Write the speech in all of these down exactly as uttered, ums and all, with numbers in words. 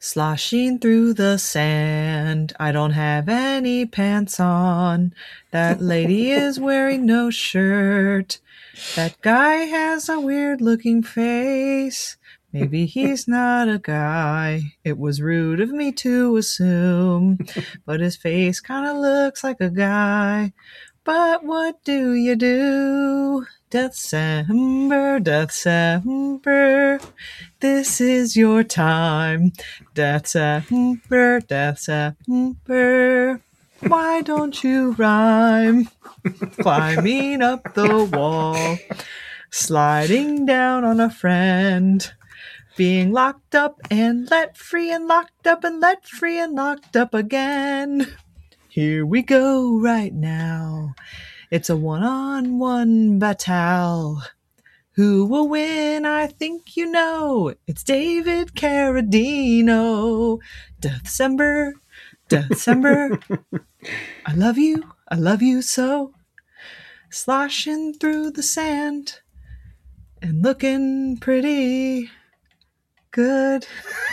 Sloshing through the sand. I don't have any pants on. That lady is wearing no shirt. That guy has a weird looking face. Maybe he's not a guy. It was rude of me to assume. But his face kind of looks like a guy. But what do you do? December, December, this is your time. December, December, why don't you rhyme? Climbing up the wall, sliding down on a friend, being locked up and let free and locked up and let free and locked up again. Here we go right now. It's a one-on-one battle. Who will win? I think you know. It's David Carradino. December, December. I love you. I love you so. Sloshing through the sand and looking pretty good.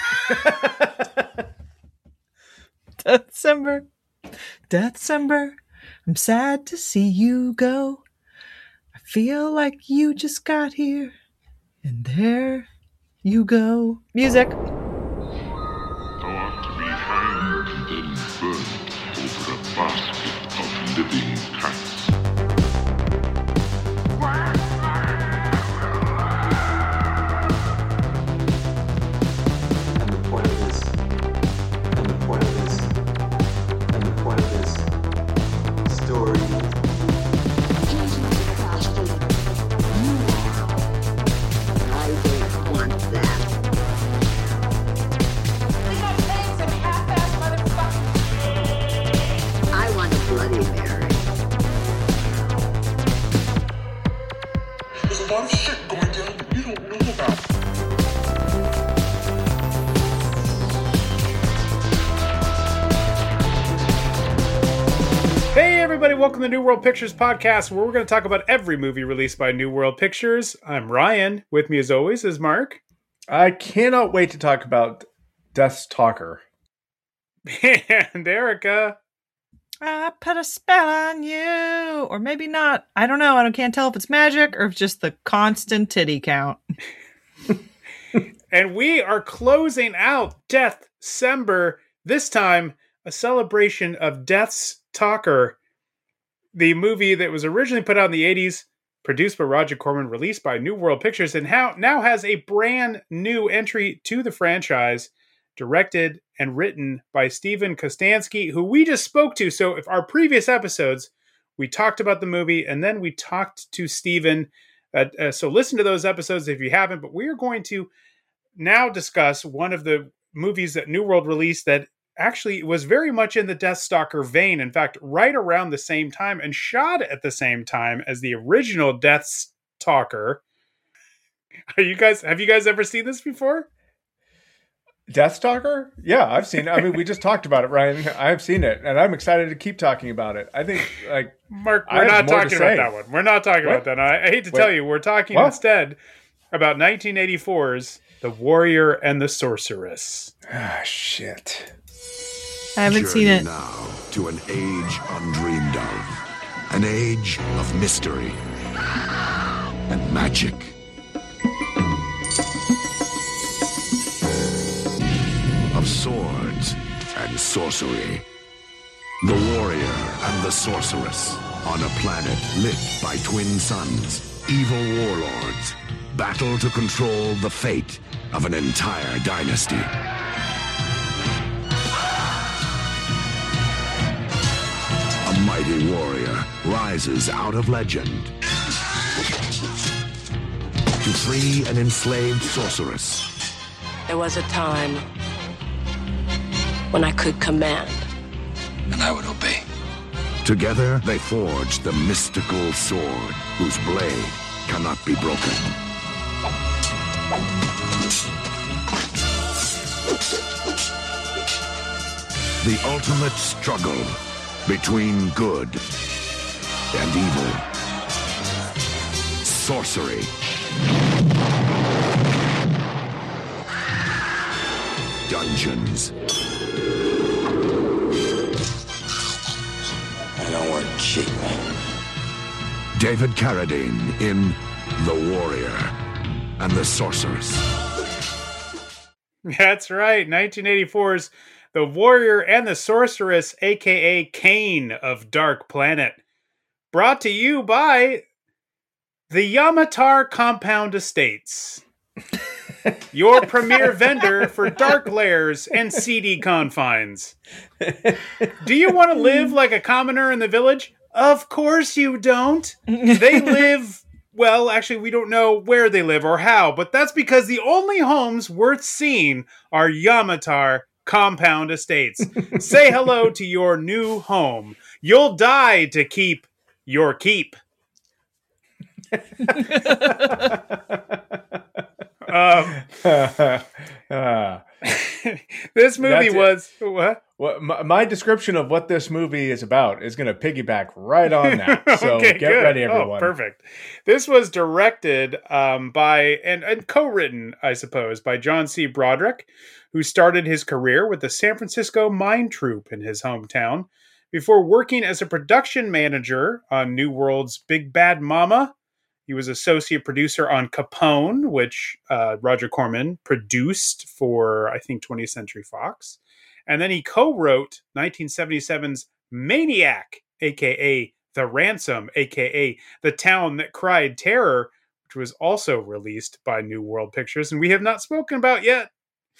December, December. I'm sad to see you go. I feel like you just got here. And there you go. Music. Thou art to be hanged and then burned over a basket of living cats. And the point of this, and the point of this, and the point of this story. There's a lot of shit going down that you don't know about. Hey everybody, welcome to New World Pictures Podcast, where we're going to talk about every movie released by New World Pictures. I'm Ryan. With me as always is Mark. I cannot wait to talk about Death Talker. And Erica. I put a spell on you. Or maybe not. I don't know. I don't, can't tell if it's magic or if just the constant titty count. And we are closing out Deathcember. This time, a celebration of Death's Talker, the movie that was originally put out in the eighties, produced by Roger Corman, released by New World Pictures, and how, now has a brand new entry to the franchise, directed and written by Steven Kostanski, who we just spoke to. So if our previous episodes, we talked about the movie and then we talked to Steven. Uh, uh, so listen to those episodes if you haven't, but we are going to now discuss one of the movies that New World released that actually was very much in the Deathstalker vein. In fact, right around the same time and shot at the same time as the original Deathstalker. Are you guys, have you guys ever seen this before? Deathstalker? Yeah, I've seen it. I mean, we just talked about it, Ryan. I've seen it, and I'm excited to keep talking about it. I think, like, Mark, we're not talking about that one. We're not talking what? about that. I, I hate to Wait. tell you, we're talking what? instead about nineteen eighty-four's The Warrior and the Sorceress. Ah, shit. I haven't Journey seen it. Now to an age undreamed of. An age of mystery and magic. Of swords and sorcery. The warrior and the sorceress on a planet lit by twin suns, evil warlords, battle to control the fate of an entire dynasty. A mighty warrior rises out of legend to free an enslaved sorceress. There was a time when I could command. And I would obey. Together, they forged the mystical sword whose blade cannot be broken. The ultimate struggle between good and evil. Sorcery. dungeons. I don't work cheap. David Carradine in The Warrior and the Sorceress. That's right, nineteen eighty-four's The Warrior and the Sorceress, aka Kane of Dark Planet. Brought to you by the Yamatar Compound Estates. Your premier vendor for dark lairs and seedy confines. Do you want to live like a commoner in the village? Of course you don't. They live, well, actually, we don't know where they live or how, but that's because the only homes worth seeing are Yamatar Compound Estates. Say hello to your new home. You'll die to keep your keep. um, uh, this movie That's it. was what? well, my, my description of what this movie is about is going to piggyback right on that. So Okay, get good. ready, Oh, everyone. perfect. This was directed um, by and, and co-written, I suppose, by John C. Broderick, who started his career with the San Francisco Mime Troupe in his hometown before working as a production manager on New World's Big Bad Mama. He was associate producer on Capone, which uh, Roger Corman produced for, I think, twentieth Century Fox. And then he co-wrote nineteen seventy-seven's Maniac, a k a. The Ransom, a k a. The Town That Cried Terror, which was also released by New World Pictures, and we have not spoken about yet.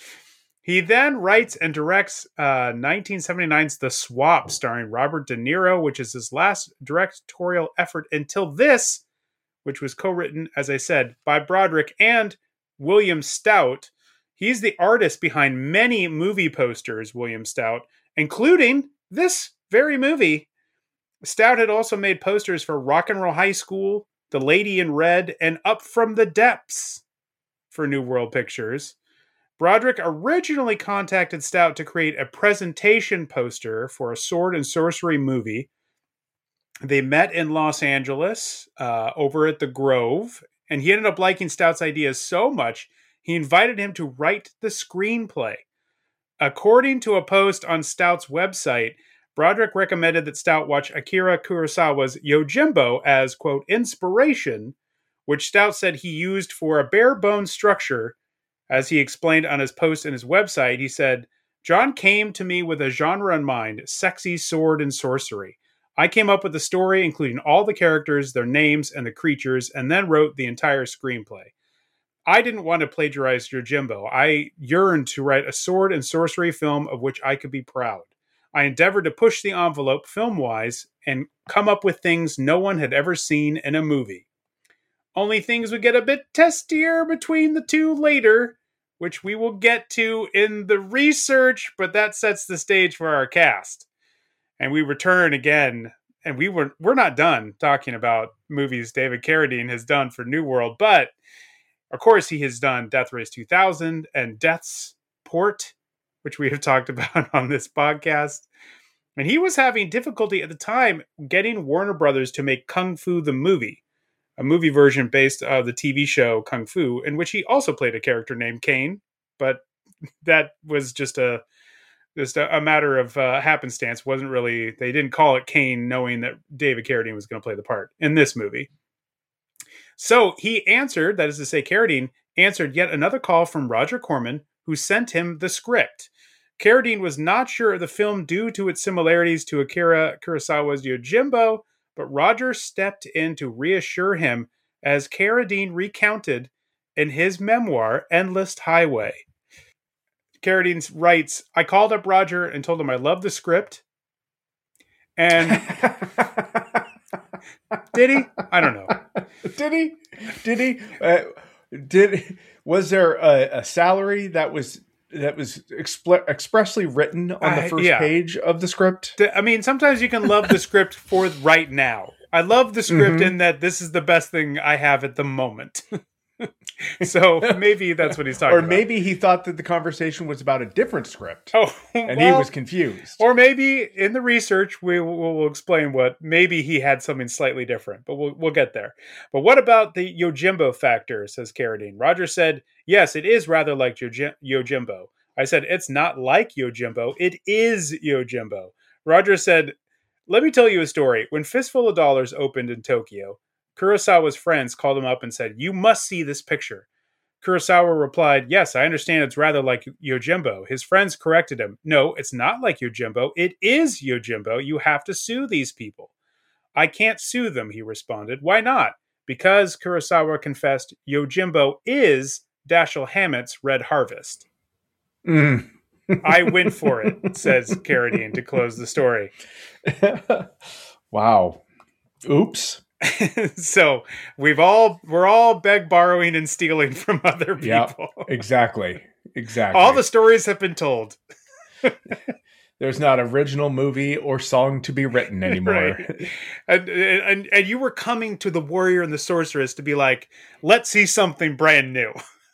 He then writes and directs uh, nineteen seventy-nine's The Swap, starring Robert De Niro, which is his last directorial effort until this, which was co-written, as I said, by Broderick and William Stout. He's the artist behind many movie posters, William Stout, including this very movie. Stout had also made posters for Rock and Roll High School, The Lady in Red, and Up From the Depths for New World Pictures. Broderick originally contacted Stout to create a presentation poster for a sword and sorcery movie. They met in Los Angeles uh, over at the Grove, and he ended up liking Stout's ideas so much, he invited him to write the screenplay. According to a post on Stout's website, Broderick recommended that Stout watch Akira Kurosawa's Yojimbo as, quote, inspiration, which Stout said he used for a bare-bones structure. As he explained on his post in his website, he said, John came to me with a genre in mind, sexy sword and sorcery. I came up with the story, including all the characters, their names, and the creatures, and then wrote the entire screenplay. I didn't want to plagiarize Yojimbo. I yearned to write a sword and sorcery film of which I could be proud. I endeavored to push the envelope film-wise and come up with things no one had ever seen in a movie. Only things would get a bit testier between the two later, which we will get to in the research, but that sets the stage for our cast. And we return again, and we were, we're not done talking about movies David Carradine has done for New World, but of course he has done Death Race two thousand and Death's Port, which we have talked about on this podcast. And he was having difficulty at the time getting Warner Brothers to make Kung Fu the movie, a movie version based on the T V show Kung Fu, in which he also played a character named Kane, but that was just a just a, a matter of uh, happenstance. Wasn't really, they didn't call it Kane knowing that David Carradine was going to play the part in this movie. So he answered, that is to say, Carradine answered yet another call from Roger Corman, who sent him the script. Carradine was not sure of the film due to its similarities to Akira Kurosawa's Yojimbo, but Roger stepped in to reassure him, as Carradine recounted in his memoir, Endless Highway. Carradine writes, I called up Roger and told him I loved the script. And did he? I don't know. Did he? Did he? Uh, did was there a, a salary that was that was expl- expressly written on the Uh, first yeah. page of the script? The- I mean, sometimes you can love the script for right now. I love the script Mhm. in that this is the best thing I have at the moment. So maybe that's what he's talking Or about. maybe he thought that the conversation was about a different script, Oh, and he well, was confused. Or maybe in the research we will we'll explain what maybe he had something slightly different, but we'll we'll get there. But what about the Yojimbo factor? Says Carradine. Roger said, "Yes, it is rather like Yoji- Yojimbo. I said, it's not like Yojimbo. It is Yojimbo. Roger said, let me tell you a story. When Fistful of Dollars opened in Tokyo, Kurosawa's friends called him up and said, you must see this picture. Kurosawa replied, yes, I understand it's rather like Yojimbo. His friends corrected him. No, it's not like Yojimbo. It is Yojimbo. You have to sue these people. I can't sue them, he responded. Why not? Because, Kurosawa confessed, Yojimbo is Dashiell Hammett's Red Harvest. Mm. I win for it, says Carradine to close the story. Wow. Oops. So we've all we're all beg, borrowing, and stealing from other people. Yeah, exactly. Exactly. All the stories have been told. There's not original movie or song to be written anymore. Right. And, and and you were coming to the Warrior and the Sorceress to be like, let's see something brand new.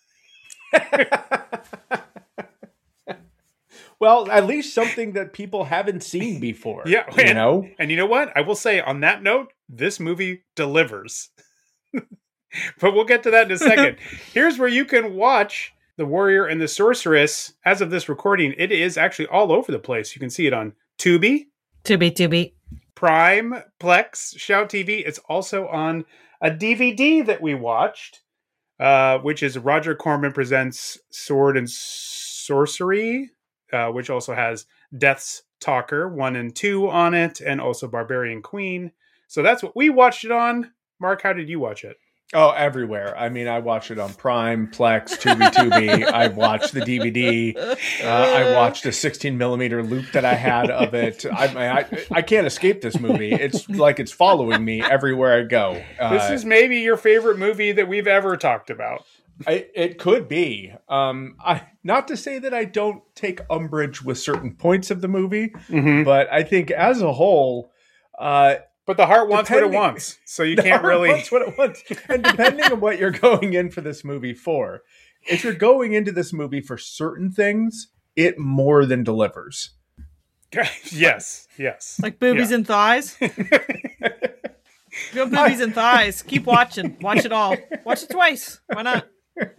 Well, at least something that people haven't seen before. Yeah, you and, know. And you know what? I will say on that note, this movie delivers. But we'll get to that in a second. Here's where you can watch The Warrior and the Sorceress. As of this recording, it is actually all over the place. You can see it on Tubi, Tubi, Tubi. Prime, Plex, Shout T V. It's also on a D V D that we watched, uh, which is Roger Corman Presents Sword and Sorcery, uh, which also has Death's Talker one and two on it, and also Barbarian Queen. So that's what we watched it on. Mark, how did you watch it? Oh, everywhere. I mean, I watched it on Prime, Plex, Tubi, Tubi. I watched the D V D. Uh, I watched a sixteen millimeter loop that I had of it. I, I I can't escape this movie. It's like it's following me everywhere I go. Uh, This is maybe your favorite movie that we've ever talked about. I, it could be. Um, I not to say that I don't take umbrage with certain points of the movie, Mm-hmm. but I think as a whole, uh, But the heart wants what it Depending- wants, so you the can't heart really. wants what it wants. And depending on what you're going in for this movie for, if you're going into this movie for certain things, it more than delivers. Yes, yes. Like boobies and thighs. Go boobies and thighs. Keep watching. Watch it all. Watch it twice. Why not?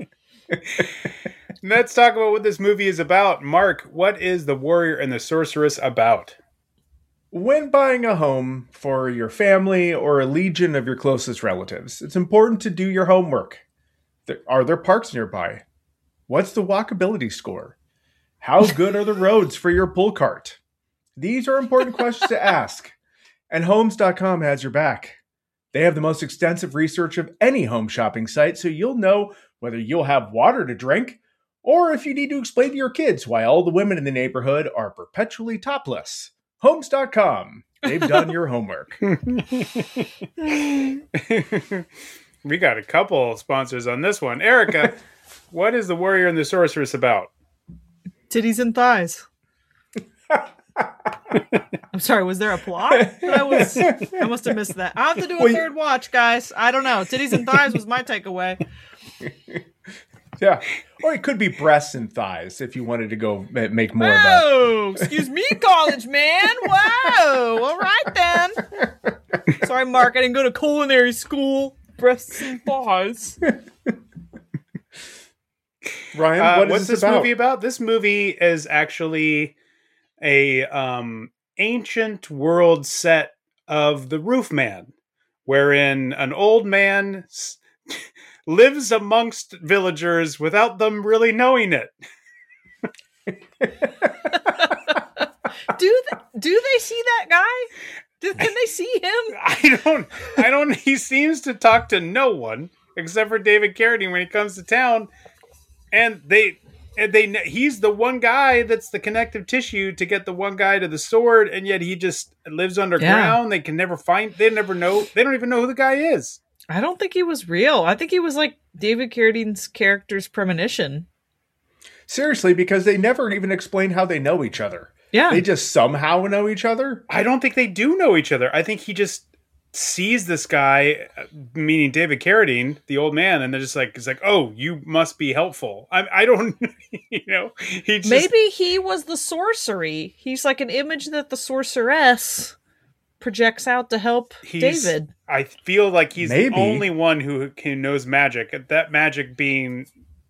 Let's talk about what this movie is about. Mark, what is The Warrior and the Sorceress about? When buying a home for your family or a legion of your closest relatives, it's important to do your homework. There, are there parks nearby? What's the walkability score? How good are the roads for your pull cart? These are important questions to ask, and Homes dot com has your back. They have the most extensive research of any home shopping site, so you'll know whether you'll have water to drink or if you need to explain to your kids why all the women in the neighborhood are perpetually topless. Homes dot com. They've done your homework. We got a couple sponsors on this one. Erica, what is The Warrior and the Sorceress about? Titties and thighs. I'm sorry, was there a plot? I was I must have missed that. I'll have to do a Well, you- third watch, guys. I don't know. Titties and thighs was my takeaway. Yeah. Or it could be breasts and thighs if you wanted to go ma- make more of that. Whoa! Excuse me, college man. Whoa! All right then. Sorry, Mark. I didn't go to culinary school. Breasts and thighs. Ryan, Uh, what is what's this this about? movie about? This movie is actually a um, ancient world set of The Roof Man, wherein an old man s- lives amongst villagers without them really knowing it. Do they, do they see that guy? Do, can they see him? I don't, I don't, he seems to talk to no one except for David Carradine when he comes to town. And they, and they, he's the one guy that's the connective tissue to get the one guy to the sword. And yet he just lives underground. They can never find, they never know, they don't even know who the guy is. I don't think he was real. I think he was like David Carradine's character's premonition. Seriously, because they never even explain how they know each other. Yeah. They just somehow know each other. I don't think they do know each other. I think he just sees this guy, uh, meaning David Carradine, the old man, and they're just like, it's like, oh, you must be helpful. I, I don't, you know, he just, Maybe he was the sorcery. He's like an image that the sorceress projects out to help he's- David. I feel like he's Maybe. the only one who, who knows magic. That magic being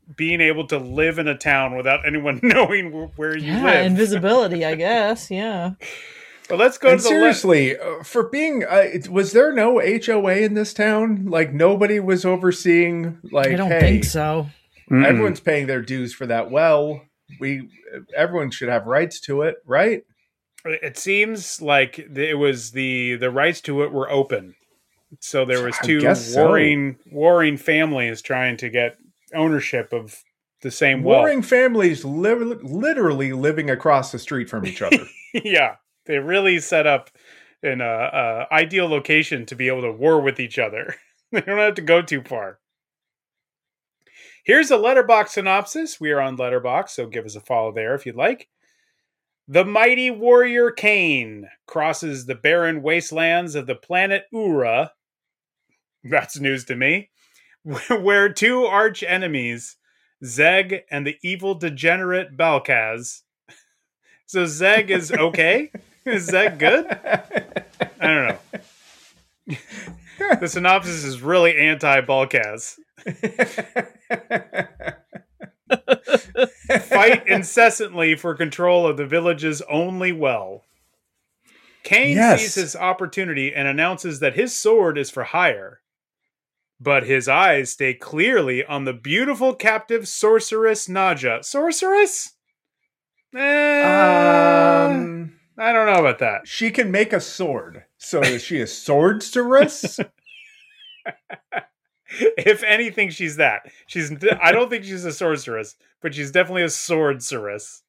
being able to live in a town without anyone knowing wh- where you Yeah, live. invisibility, I guess. Yeah. But let's go And to the list. seriously, uh, for being, uh, it- was there no H O A in this town? Like nobody was overseeing. Like, I don't hey, think so. everyone's paying their dues for that well. We, everyone should have rights to it, right? It seems like it was the the rights to it were open, so there was I two guess so. warring warring families trying to get ownership of the same well. Warring families li- literally living across the street from each other. Yeah, they really set up an uh, uh, ideal location to be able to war with each other. They don't have to go too far. Here's a Letterboxd synopsis. We are on Letterboxd, so give us a follow there if you'd like. The mighty warrior Cain crosses the barren wastelands of the planet Ura. That's news to me. Where two arch enemies, Zeg and the evil degenerate Balkaz. So Zeg is okay? Is Zeg good? I don't know. The synopsis is really anti-Balkaz. Fight incessantly for control of the village's only well. Cain Yes. sees his opportunity and announces that his sword is for hire. But his eyes stay clearly on the beautiful captive sorceress Naja. Sorceress? Eh, um, I don't know about that. she can make a sword. So is she a swordceress? If anything, she's that. She's. I don't think she's a sorceress, but she's definitely a swordceress.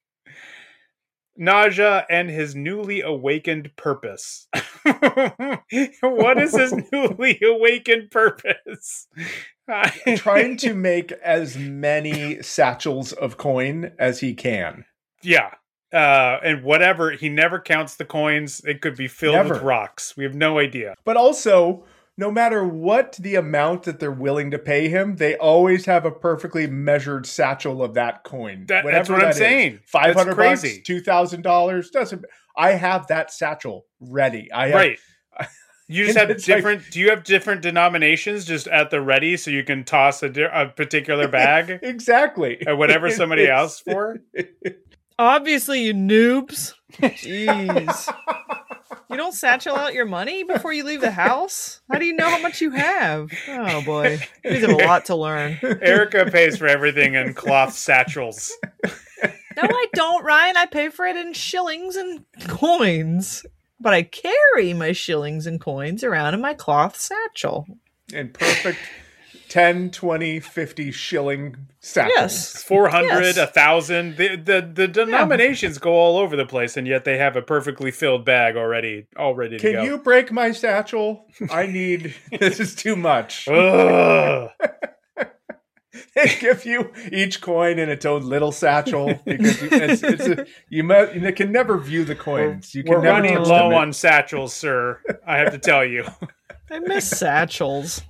Naja and his newly awakened purpose. What is his newly awakened purpose? Trying to make as many satchels of coin as he can. Yeah. Uh, and whatever, he never counts the coins. It could be filled Never. with rocks. We have no idea. But also, no matter what the amount that they're willing to pay him, they always have a perfectly measured satchel of that coin. That- Whatever that's what I'm that is. saying. Five hundred That's bucks, crazy. two thousand dollars doesn't. I have that satchel ready. I have, Right. You just have It's like- different. do you have different denominations just at the ready so you can toss a, di- a particular bag Exactly. at whatever somebody It's- asks for? Obviously, you noobs. Jeez. You don't satchel out your money before you leave the house? How do you know how much you have? Oh, boy. You have a lot to learn. Erica pays for everything in cloth satchels. No, I don't, Ryan. I pay for it in shillings and coins. But I carry my shillings and coins around in my cloth satchel. In perfect ten, twenty, fifty shilling satchels. Yes. four hundred, Yes. a thousand. The, the the denominations go all over the place, and yet they have a perfectly filled bag already, all ready to Can go. you break my satchel? I need. This is too much. Ugh. They give you each coin in its own little satchel because you, it's, it's a, you, mu- you can never view the coins. You can We're never running touch low them. on satchels, sir. I have to tell you. I miss satchels.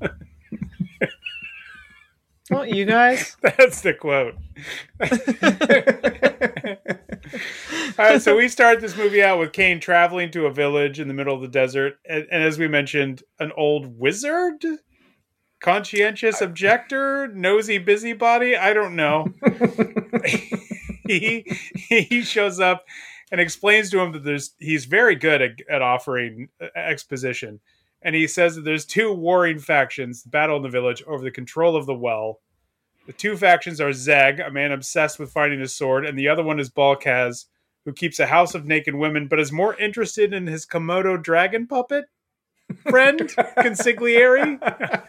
Don't you guys? That's the quote. All right, so we start this movie out with Cain traveling to a village in the middle of the desert, and, and as we mentioned, an old wizard, conscientious objector, nosy busybody. I don't know. he he shows up and explains to him that there's he's very good at, at offering exposition, and he says that there's two warring factions battle in the village over the control of the well. The two factions are Zeg, a man obsessed with finding his sword, and the other one is Balkaz, who keeps a house of naked women, but is more interested in his Komodo dragon puppet friend, Consigliere.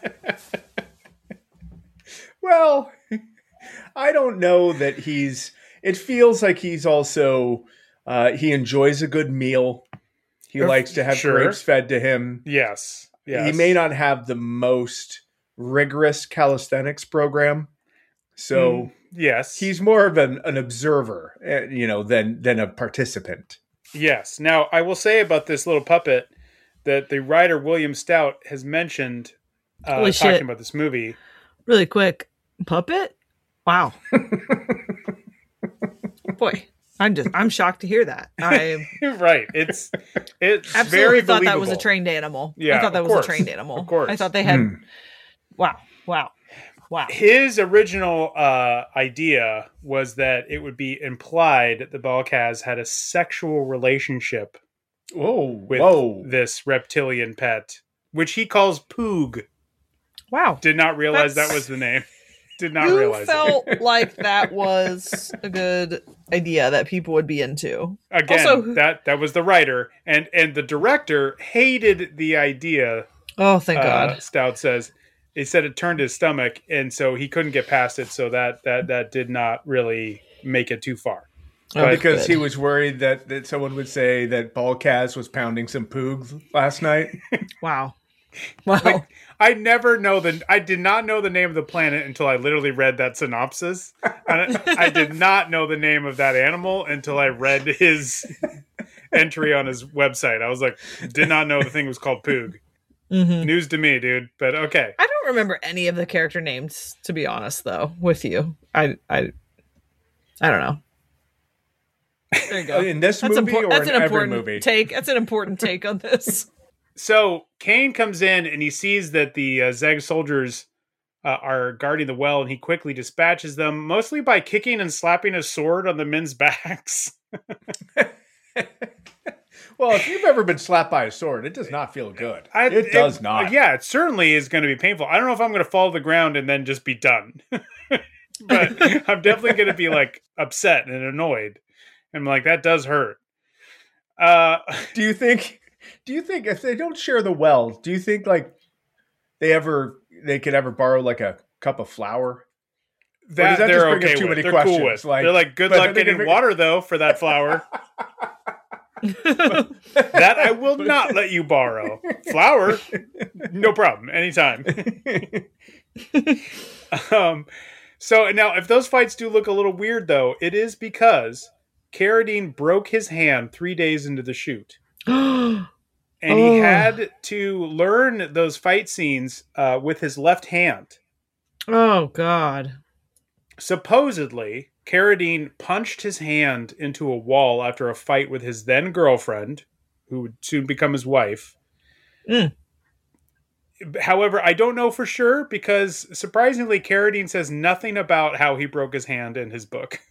Well, I don't know that he's. It feels like he's also. Uh, he enjoys a good meal. He Uh, likes to have sure. grapes fed to him. Yes. Yes. He may not have the most rigorous calisthenics program, so Mm, yes. he's more of an, an observer, uh, you know, than than a participant. Yes. Now, I will say about this little puppet that the writer William Stout has mentioned uh, Holy talking shit. about this movie. Really quick. Puppet? Wow. Boy, I'm just I'm shocked to hear that. I Right. It's it's absolutely very thought that was a believable. trained animal. Yeah, I thought that of was course. a trained animal. Of course. I thought they had Hmm. wow, wow. Wow. His original uh, idea was that it would be implied that the Balkaz had a sexual relationship Whoa, with whoa. this reptilian pet, which he calls Poog. Wow. Did not realize That's- that was the name. Did not Who realize felt it. like that was a good idea that people would be into? Again, Also- that that was the writer, and and the director hated the idea. Oh, thank uh, God. Stout says he said it turned his stomach, and so he couldn't get past it. So that that that did not really make it too far. Oh, Because good. he was worried that, that someone would say that Balkaz was pounding some poog last night. Wow. Wow. Like, I never know the. I did not know the name of the planet until I literally read that synopsis. And I, I did not know the name of that animal until I read his entry on his website. I was like, did not know the thing was called Poog. Mhm. News to me, dude. But okay. I don't remember any of the character names, to be honest, though, with you. I I, I don't know. There you go. In this That's, movie impor- or that's in an every important movie? take. That's an important take on this. So Kane comes in and he sees that the uh, Zeg soldiers uh, are guarding the well, and he quickly dispatches them, mostly by kicking and slapping a sword on the men's backs. Well, if you've ever been slapped by a sword, it does not feel good. I- it does not. Yeah, it certainly is going to be painful. I don't know if I'm going to fall to the ground and then just be done. But I'm definitely going to be like upset and annoyed. I'm like, that does hurt. Uh, Do you think? Do you think if they don't share the well, do you think like they ever they could ever borrow like a cup of flour? that, does that they're just bring up okay too with. many They're cool questions? with. Like- they're like, good but luck are they getting gonna- water though for that flour. That I will not let you borrow. Flour, no problem, anytime. um, so now, if those fights do look a little weird, though, it is because Carradine broke his hand three days into the shoot, and he Oh. had to learn those fight scenes uh, with his left hand. Oh God. Supposedly, Carradine punched his hand into a wall after a fight with his then girlfriend, who would soon become his wife. Mm. However, I don't know for sure because surprisingly, Carradine says nothing about how he broke his hand in his book.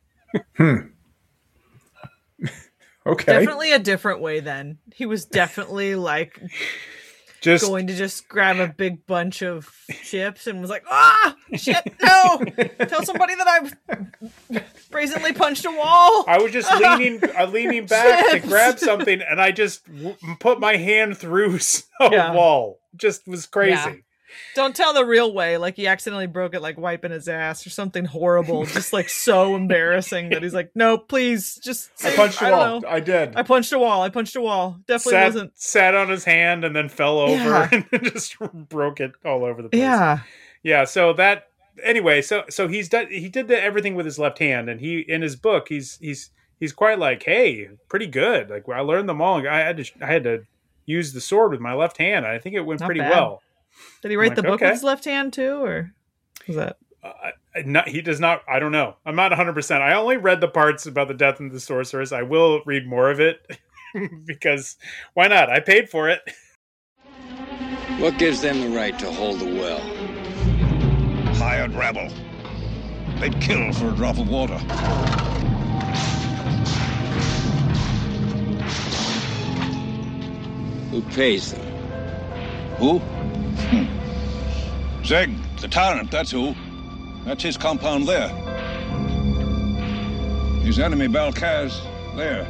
Okay. Definitely a different way. Then he was definitely like Just going to just grab a big bunch of chips and was like, ah, shit, no! Tell somebody that I've brazenly punched a wall. I was just leaning, uh, leaning back to Chips. grab something, and I just w- put my hand through a Yeah. wall. Just was crazy. Yeah. Don't tell the real way, like he accidentally broke it, like wiping his ass or something horrible, just like so embarrassing that he's like, no, please, just I say, punched I a don't wall. know. I did. I punched a wall. I punched a wall. Definitely Sat, wasn't. sat on his hand and then fell over Yeah. and just broke it all over the place. Yeah. Yeah, so that anyway, so so he's done he did the, everything with his left hand, and he in his book he's he's he's quite like, hey, pretty good. Like I learned them all. I had to I had to use the sword with my left hand. I think it went Not pretty bad. well. Did he write like, the book okay. with his left hand too, or was that? Uh, I- not, he does not. I don't know. I'm not one hundred percent. I only read the parts about the death of the sorceress. I will read more of it because why not? I paid for it. What gives them the right to hold the well? Hired rabble. They'd kill for a drop of water. Who pays them? Who? Hmm. Zeg, the tyrant, that's who. That's his compound there. His enemy, Balkaz, there.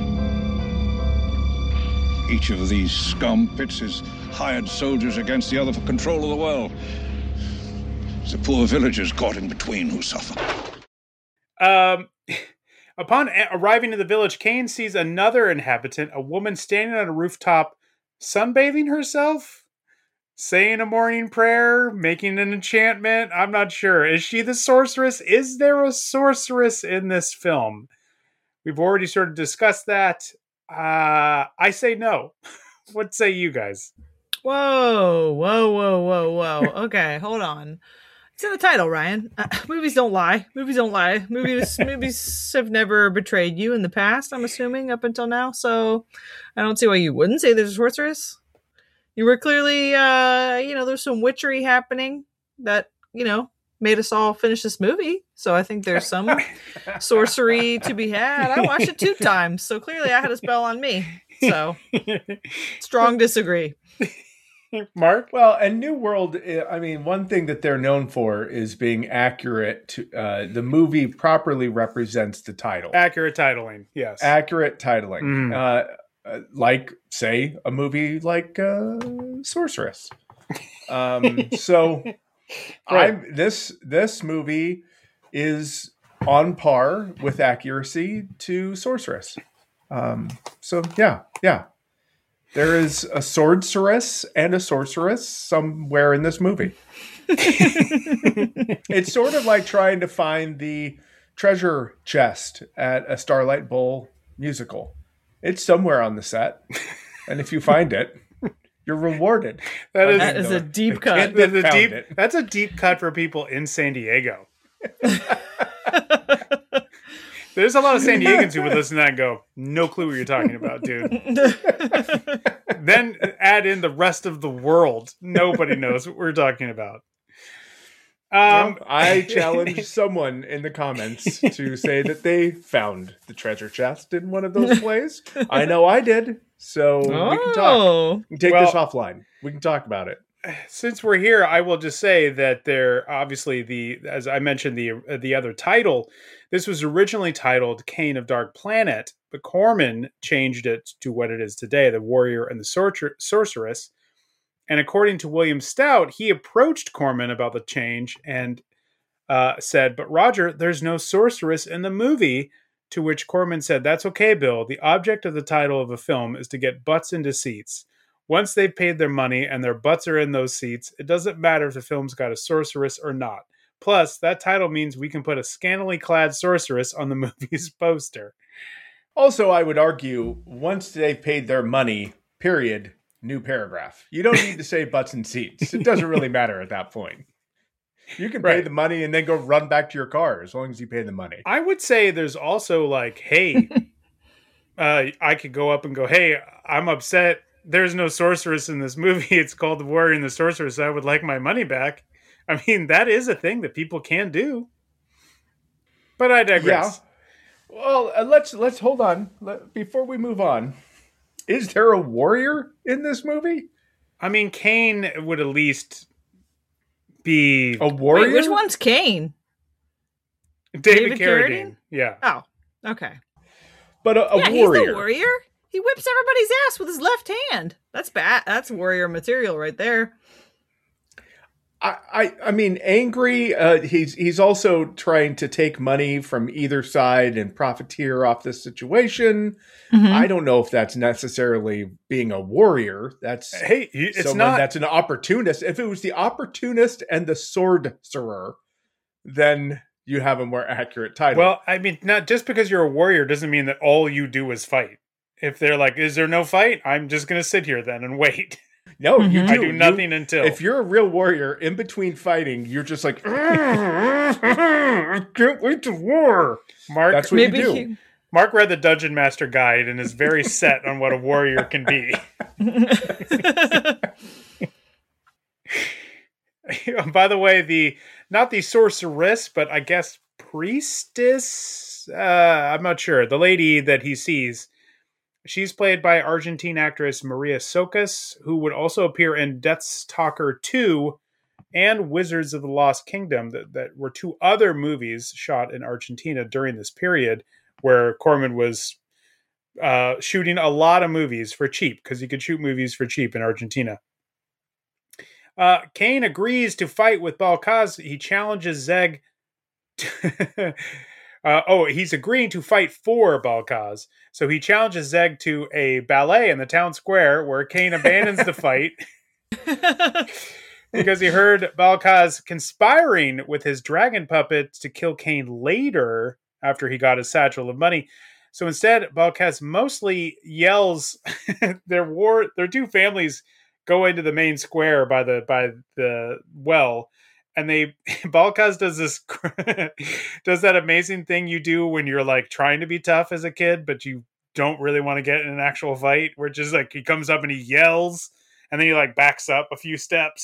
Each of these scum pits his hired soldiers against the other for control of the well. It's the poor villagers caught in between who suffer. Um, upon a- arriving in the village, Kane sees another inhabitant, a woman standing on a rooftop, sunbathing herself, saying a morning prayer, making an enchantment. I'm not sure. Is she the sorceress? Is there a sorceress in this film? We've already sort of discussed that. Uh, I say no. What say you guys? Whoa, whoa, whoa, whoa, whoa. Okay, hold on. It's in the title, Ryan. Uh, movies don't lie. Movies don't lie. Movies, movies have never betrayed you in the past. I'm assuming up until now. So I don't see why you wouldn't say there's a sorceress. You were clearly, uh, you know, there's some witchery happening that you know, made us all finish this movie. So I think there's some sorcery to be had. I watched it two times, so clearly I had a spell on me. So strong disagree. Mark? Well, and New World, I mean, one thing that they're known for is being accurate. To, uh, the movie properly represents the title. Accurate titling, yes. Accurate titling. Mm. Uh, uh, like, say, a movie like uh, Sorceress. Um, so Right. I'm this this movie is on par with accuracy to Sorceress. Um, so yeah, yeah. There is a sorceress and a sorceress somewhere in this movie. It's sort of like trying to find the treasure chest at a Starlight Bowl musical. It's somewhere on the set, and if you find it, you're rewarded. That is, That is a deep The cut. kid that that's a found deep, it. that's a deep cut for people in San Diego. There's a lot of San Diegans who would listen to that and go, no clue what you're talking about, dude. Then add in the rest of the world. Nobody knows what we're talking about. Um, Well, I challenge someone in the comments to say that they found the treasure chest in one of those plays. I know I did, so we can talk. Oh. We can take Well- this offline. We can talk about it. since we're here, I will just say that there, obviously, the as I mentioned, the uh, the other title, this was originally titled Kane of Dark Planet, but Corman changed it to what it is today, The Warrior and the Sorcer- Sorceress. And according to William Stout, he approached Corman about the change and uh, said, "But Roger, there's no sorceress in the movie." To which Corman said, "That's okay, Bill. The object of the title of a film is to get butts into seats. Once they've paid their money and their butts are in those seats, it doesn't matter if the film's got a sorceress or not. Plus, that title means we can put a scantily clad sorceress on the movie's poster." Also, I would argue, once they've paid their money, period, new paragraph. You don't need to say butts and seats. It doesn't really matter at that point. You can pay Right. the money and then go run back to your car as long as you pay the money. I would say there's also like, hey, uh, I could go up and go, "Hey, I'm upset. There's no sorceress in this movie. It's called The Warrior and the Sorceress. I would like my money back." I mean, that is a thing that people can do. But I digress. Yeah. Well, uh, let's let's hold on Let, before we move on. Is there a warrior in this movie? I mean, Kane would at least be A warrior? Wait, which one's Kane? David, David Carradine. Carradine? Yeah. Oh, okay. But a, a yeah, warrior. he's the warrior. He whips everybody's ass with his left hand. That's bad. That's warrior material right there. I, I, I mean, angry. Uh, he's he's also trying to take money from either side and profiteer off this situation. Mhm. I don't know if that's necessarily being a warrior. That's Hey, you- it's someone not. that's an opportunist. If it was the opportunist and the sorcerer, then you have a more accurate title. Well, I mean, not just because you're a warrior doesn't mean that all you do is fight. If they're like, "Is there no fight?" I'm just going to sit here then and wait. no, you Mhm. do. I do You- nothing until. If you're a real warrior, in between fighting, you're just like, I can't wait to war. Mark, That's what Maybe you do. he- Mark read the Dungeon Master Guide and is very set on what a warrior can be. By the way, the not the sorceress, but I guess priestess. Uh, I'm not sure. The lady that he sees, she's played by Argentine actress Maria Socas, who would also appear in Death's Talker two and Wizards of the Lost Kingdom. That, that were two other movies shot in Argentina during this period, where Corman was uh, shooting a lot of movies for cheap, because you could shoot movies for cheap in Argentina. Uh, Kane agrees to fight with Balkaz. He challenges Zeg. To uh, oh, he's agreeing to fight for Balkaz. So he challenges Zeg to a ballet in the town square, where Kane abandons the fight because he heard Balkaz conspiring with his dragon puppet to kill Kane later after he got his satchel of money. So instead, Balkaz mostly yells. their war, their two families go into the main square by the by the well, and they Balkaz does this does that amazing thing you do when you're like trying to be tough as a kid, but you don't really want to get in an actual fight, where just like he comes up and he yells, and then he like backs up a few steps,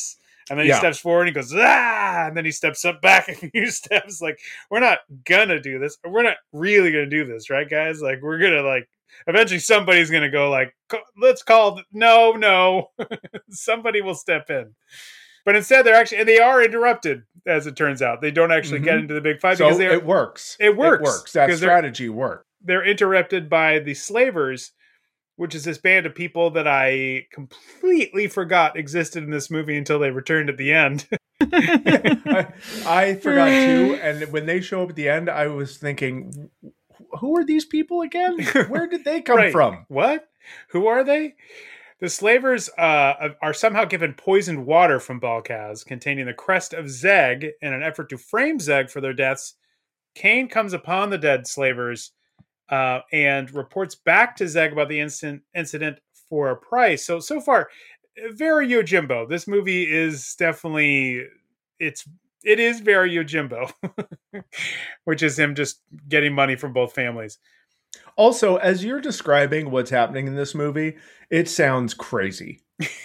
And then he Yeah. steps forward and he goes, ah, and then he steps up back a few steps. Like, we're not gonna do this. We're not really gonna do this, right, guys? Like, we're gonna like eventually somebody's gonna go like, let's call no, no. Somebody will step in. But instead, they're actually, and they are interrupted, as it turns out. They don't actually Mhm. get into the big fight So because they are, it works. It works. It works. That 'cause they're- strategy works. They're interrupted by the Slavers, which is this band of people that I completely forgot existed in this movie until they returned at the end. I, I forgot too. And when they show up at the end, I was thinking, who are these people again? Where did they come Right. from? What? Who are they? The Slavers uh, are somehow given poisoned water from Balkaz containing the crest of Zeg in an effort to frame Zeg for their deaths. Kane comes upon the dead Slavers uh, and reports back to Zeg about the incident, incident for a price. So, so far, very Yojimbo. This movie is definitely, it's, it is very Yojimbo, which is him just getting money from both families. Also, as you're describing what's happening in this movie, it sounds crazy.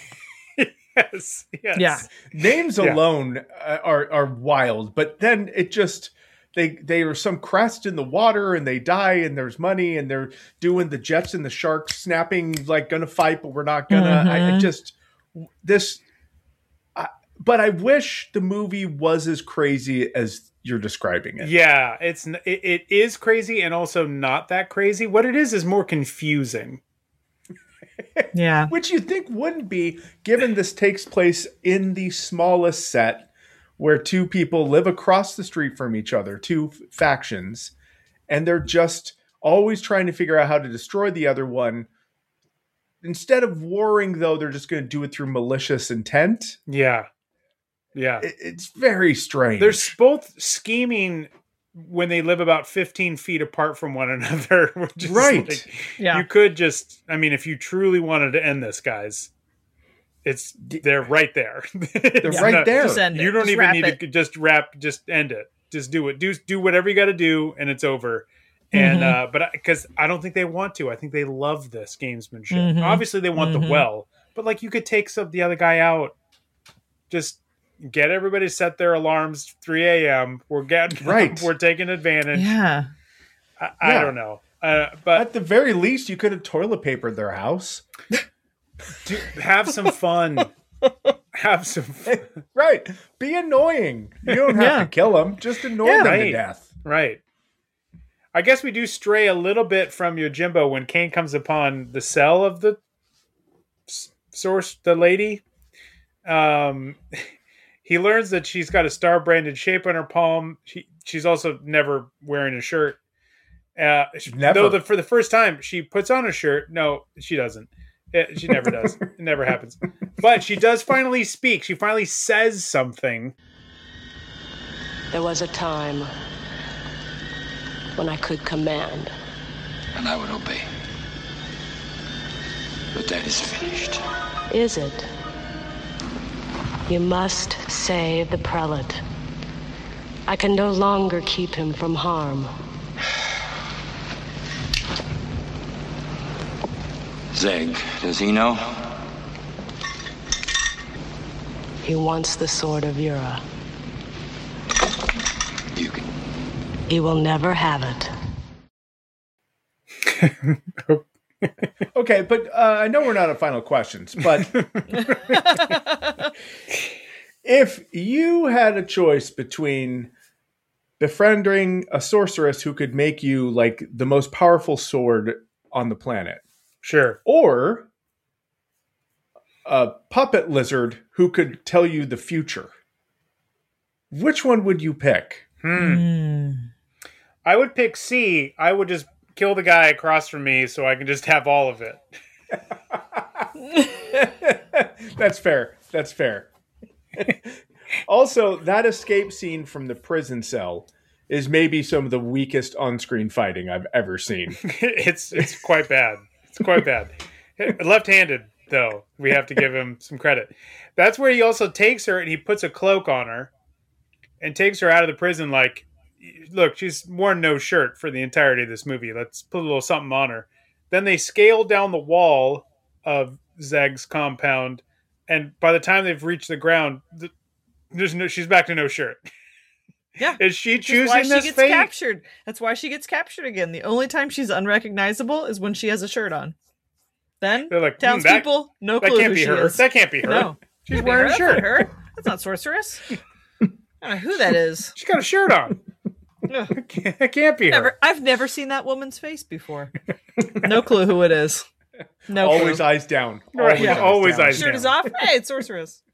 Yes, yes. Yeah. Names Yeah. alone uh, are are wild, but then it just they they are some crest in the water and they die and there's money and they're doing the Jets and the Sharks snapping like gonna fight, but we're not gonna. I, I Mhm. just this, I, but I wish the movie was as crazy as you're describing it. Yeah, it's n- it, it is crazy and also not that crazy. What it is is more confusing. Yeah. Which you think wouldn't be, given this takes place in the smallest set where two people live across the street from each other, two f- factions, and they're just always trying to figure out how to destroy the other one. Instead of warring, though, they're just going to do it through malicious intent. Yeah, yeah. It- it's very strange. They're s- both scheming when they live about fifteen feet apart from one another. Which is Right. like, Yeah. you could just, I mean, if you truly wanted to end this, guys, it's they're right there. They're It's right not- there. Just end it. You don't Just even wrap need it. to just wrap, just end it. Just do it. Do do whatever you got to do, and it's over. And Mhm. uh, but because I don't think they want to. I think they love this gamesmanship. Mhm. Obviously, they want Mhm. the well, but like you could take some the other guy out. Just get everybody to set their alarms three a.m. We're getting Right. We're taking advantage. Yeah. I, I Yeah. don't know, uh, but At the very least, you could have toilet papered their house. do, have some fun. Have some fun. Right. Be annoying. You don't have Yeah. to kill them. Just annoy Yeah. them to Right. death. Right. I guess we do stray a little bit from Yojimbo when Kane comes upon the cell of the s- source, the lady. Um, he learns that she's got a star branded shape on her palm. She, she's also never wearing a shirt. Uh, she- Never. Though the, for the first time she puts on a shirt. No, she doesn't. It- she never does. It never happens. But she does finally speak. She finally says something. There was a time when I could command. And I would obey. But that is finished. Is it? You must save the prelate. I can no longer keep him from harm. Zeg, does he know? He wants the sword of Yura. You can. He will never have it. Okay, but uh, I know we're not at final questions, but if you had a choice between befriending a sorceress who could make you like the most powerful sword on the planet, Sure. or a puppet lizard who could tell you the future, which one would you pick? Hmm. Mm. I would pick C. I would just kill the guy across from me so I can just have all of it. That's fair. That's fair. Also, that escape scene from the prison cell is maybe some of the weakest on-screen fighting I've ever seen. it's it's quite bad. It's quite bad. Left-handed, though. We have to give him some credit. That's where he also takes her and he puts a cloak on her and takes her out of the prison like, look, she's worn no shirt for the entirety of this movie. Let's put a little something on her. Then they scale down the wall of Zeg's compound and by the time they've reached the ground, th- there's no. She's back to no shirt. Yeah. Is she Which is why choosing she this gets fate? captured. That's why she gets captured again. The only time she's unrecognizable is when she has a shirt on. Then They're like, hmm, townspeople, that- no that clue can't who be she her. is. That can't be her. No, She's Can't be wearing her. a shirt. That's not her. That's not sorceress. I don't know who that is. She's got a shirt on. Ugh. It can't, it can't be her. Never, I've never seen that woman's face before. No clue who it is. No Always clue. eyes down. Right, Always yeah, eyes always down. eyes Shirt is down. off. Hey, it's sorceress.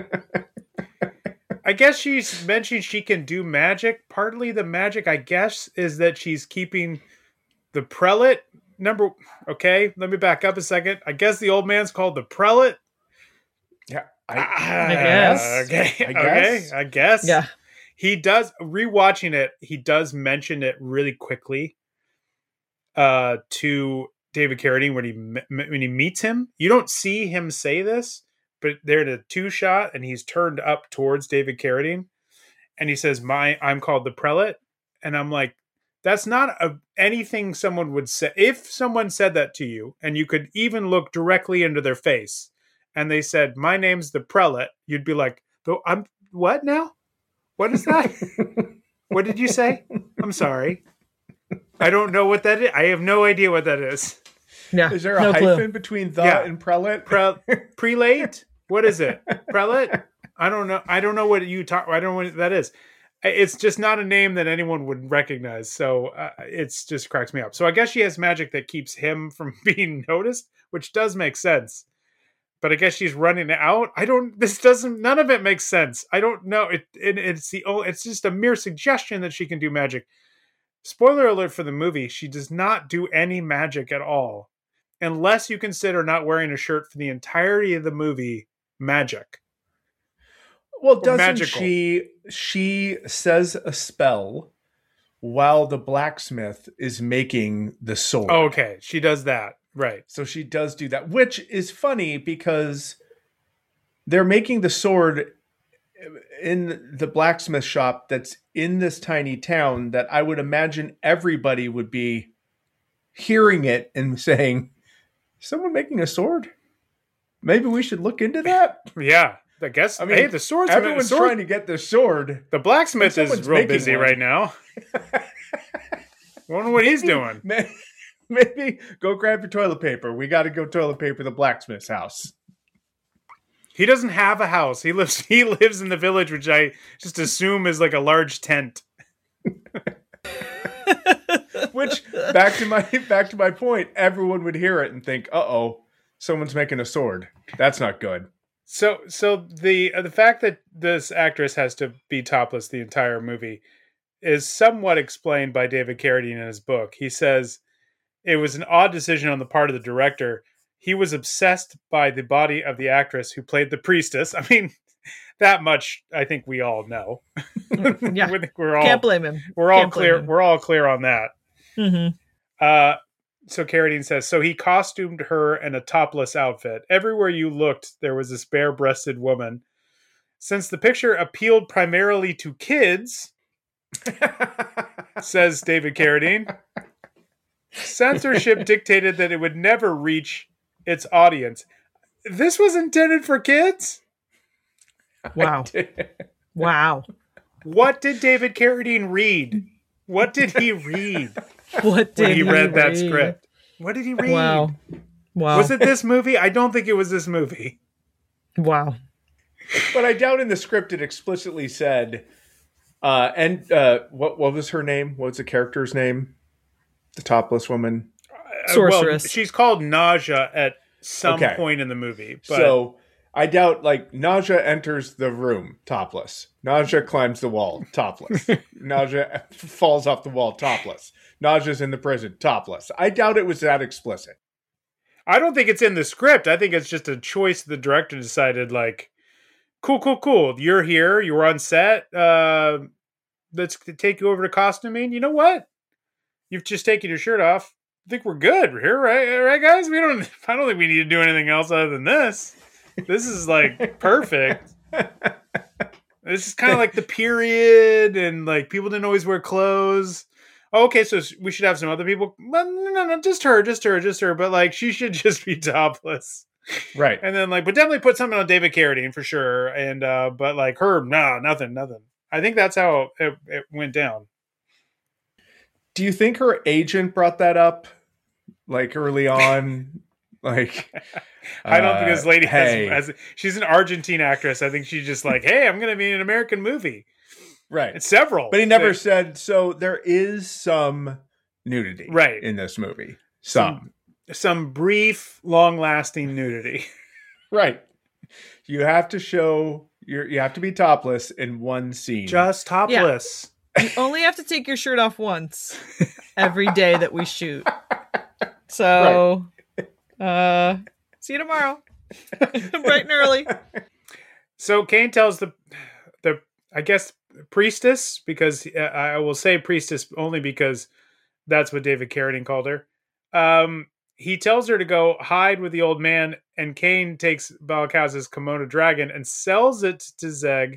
I guess she's mentioned she can do magic. Partly the magic, I guess, is that she's keeping the prelate. Number, okay, let me back up a second. I guess the old man's called the prelate. Yeah, I, I guess. Okay, I okay, guess. I guess. Yeah. He does, rewatching it, he does mention it really quickly uh, to David Carradine when he me- when he meets him. You don't see him say this, but they're in a two shot and he's turned up towards David Carradine and he says, "My, I'm called the prelate." And I'm like, that's not a, anything someone would say. If someone said that to you and you could even look directly into their face and they said, "My name's the prelate," you'd be like, "Though I'm what now? What is that? What did you say? I'm sorry. I don't know what that is. I have no idea what that is." Yeah. Is there a no hyphen clue. between the Yeah. and prelate? Pre- prelate? What is it? Prelate? I don't know. I don't know what you talk. I don't know what that is. It's just not a name that anyone would recognize. So uh, it's just cracks me up. So I guess she has magic that keeps him from being noticed, which does make sense. But I guess she's running out. I don't. This doesn't. None of it makes sense. I don't know. It. it it's the. Oh, it's just a mere suggestion that she can do magic. Spoiler alert for the movie: she does not do any magic at all, unless you consider not wearing a shirt for the entirety of the movie magic. Well, doesn't magical. she? She says a spell while the blacksmith is making the sword. Oh, okay, she does that. Right. So she does do that, which is funny because they're making the sword in the blacksmith shop that's in this tiny town that I would imagine everybody would be hearing it and saying, "Someone making a sword? Maybe we should look into that." Yeah, I guess. I mean, hey, the sword's everyone's the sword, trying to get the sword. The blacksmith and is someone's real making busy one. right now. Wonder what he's doing. Maybe, maybe go grab your toilet paper. We got to go toilet paper the blacksmith's house. He doesn't have a house. He lives. He lives in the village, which I just assume is like a large tent. Which back to my back to my point, everyone would hear it and think, "Uh oh, someone's making a sword. That's not good." So, so the uh, the fact that this actress has to be topless the entire movie is somewhat explained by David Carradine in his book. He says it was an odd decision on the part of the director. He was obsessed by the body of the actress who played the priestess. I mean, that much I think we all know. Yeah, we think we're all can't blame him. We're all Can't blame clear. him. We're all clear on that. Mm-hmm. Uh, so Carradine says, so he costumed her in a topless outfit. Everywhere you looked, there was this bare-breasted woman. Since the picture appealed primarily to kids, says David Carradine, censorship dictated that it would never reach its audience. This was intended for kids? Wow. Wow. What did David Carradine read? What did he read? What did when he, he read that read? script? What did he read? Wow. Wow. Was it this movie? I don't think it was this movie. Wow. But I doubt in the script it explicitly said, uh, and uh, what what was her name? What was the character's name? The topless woman? Uh, Sorceress. Well, she's called Nausea at some Okay. point in the movie. But So I doubt, like, Nausea enters the room topless. Nausea climbs the wall topless. Nausea falls off the wall topless. Nausea's in the prison topless. I doubt it was that explicit. I don't think it's in the script. I think it's just a choice the director decided, like, cool, cool, cool. You're here. You were on set. Uh, let's take you over to costuming. You know what? You've just taken your shirt off. I think we're good here, right? Right, guys? We don't. I don't think we need to do anything else other than this. This is like perfect. This is kind of like the period, and like people didn't always wear clothes. Oh, okay, so we should have some other people. Well, no, no, no, just her, just her, just her. But like, she should just be topless. Right. And then like, but definitely put something on David Carradine for sure. And uh, but like Herb, no, nothing, nothing. I think that's how it, it went down. Do you think her agent brought that up, like early on? Like, I don't think this lady uh, hey. has, has. She's an Argentine actress. I think she's just like, hey, I'm going to be in an American movie. Right. It's several. But he never They- said, so there is some nudity Right. in this movie. Some. some, some brief, long-lasting nudity. Right. You have to show, you're, you have to be topless in one scene. Just topless. You only have to take your shirt off once every day that we shoot. So, uh, see you tomorrow. Bright and early. So Kane tells the, the I guess, priestess, because uh, I will say priestess only because that's what David Carradine called her. Um, he tells her to go hide with the old man, and Kane takes Balakaz's Komodo dragon and sells it to Zeg.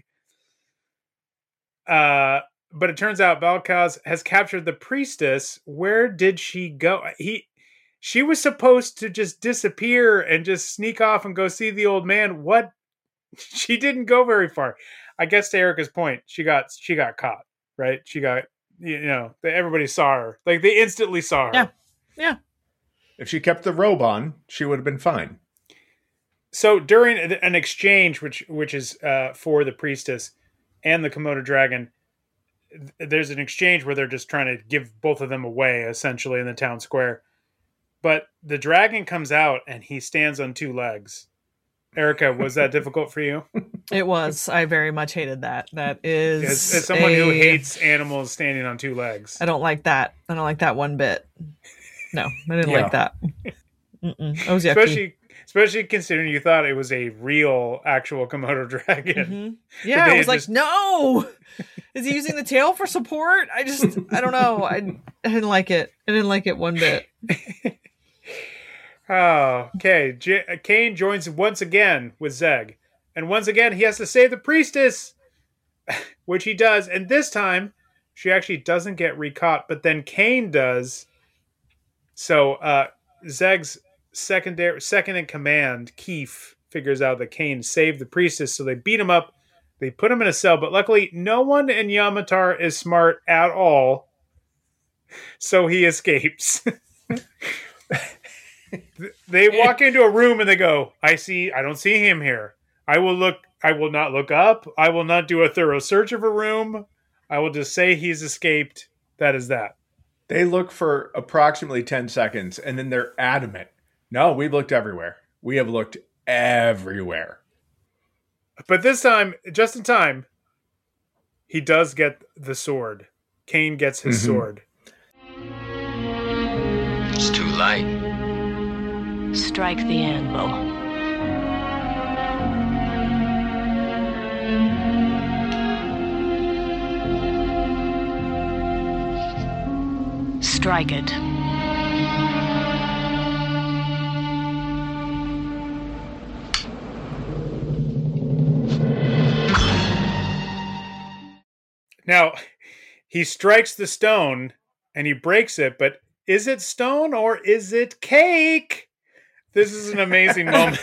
Uh, but it turns out Balakaz has captured the priestess. Where did she go? He, she was supposed to just disappear and just sneak off and go see the old man. What? She didn't go very far. I guess to Erica's point, she got she got caught, right? She got, you know, everybody saw her. Like they instantly saw her. Yeah. Yeah. If she kept the robe on, she would have been fine. So during an exchange, which which is uh, for the priestess and the Komodo dragon, there's an exchange where they're just trying to give both of them away, essentially, in the town square. But the dragon comes out and he stands on two legs. Erica, was that difficult for you? It was. I very much hated that. That is As, as someone who a- hates animals standing on two legs. I don't like that. I don't like that one bit. No, I didn't Yeah. like that. Mm-mm. I was yucky. Especially, especially considering you thought it was a real, actual Komodo dragon. Mhm. Yeah, They I was like, just- no. Is he using the tail for support? I just, I don't know. I, I didn't like it. I didn't like it one bit. Oh, okay. J- Kane joins once again with Zeg. And once again, he has to save the priestess, which he does. And this time, she actually doesn't get recaught, but then Kane does. So uh, Zeg's secondary, second in command, Keith, figures out that Kane saved the priestess. So they beat him up. They put him in a cell. But luckily, no one in Yamatar is smart at all. So he escapes. They walk into a room and they go, I see, I don't see him here. I will look, I will not look up. I will not do a thorough search of a room. I will just say he's escaped. That is that. They look for approximately ten seconds and then they're adamant. No, we've looked everywhere. We have looked everywhere. But this time, just in time, he does get the sword. Kane gets his Mhm. sword. It's too light. Strike the anvil. Strike it. Now, he strikes the stone and he breaks it, but is it stone or is it cake? This is an amazing moment.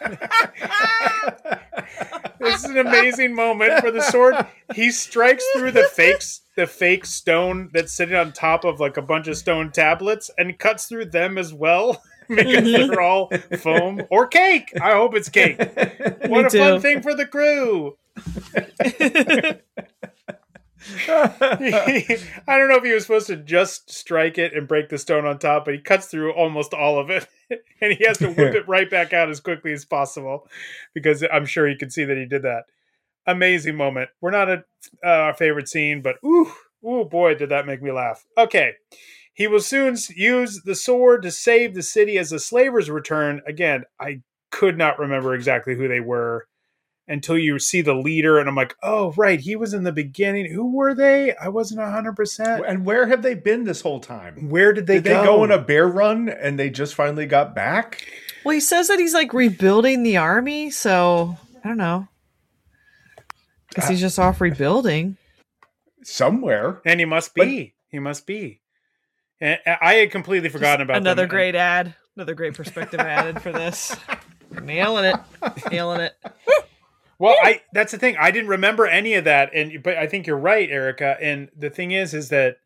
This is an amazing moment for the sword. He strikes through the fake, the fake stone that's sitting on top of like a bunch of stone tablets and cuts through them as well. Because they're all foam or cake. I hope it's cake. What a too. fun thing for the crew. I don't know if he was supposed to just strike it and break the stone on top, but he cuts through almost all of it. And he has to whip it right back out as quickly as possible because I'm sure you can see that he did that. Amazing moment. We're not a, uh, our favorite scene, but ooh, ooh, boy, did that make me laugh. Okay. He will soon use the sword to save the city as the slavers return. Again, I could not remember exactly who they were until you see the leader, and I'm like, oh, right, he was in the beginning. Who were they? I wasn't one hundred percent. And where have they been this whole time? Where did they Did go? they go on a bear run and they just finally got back? Well, he says that he's like rebuilding the army, so I don't know. Guess he's just off rebuilding. Somewhere. And he must be. He must be. And I had completely forgotten about Another them. great ad. Another great perspective added for this. Nailing it. Nailing it. Well, I that's the thing. I didn't remember any of that, and but I think you're right, Erica. And the thing is, is that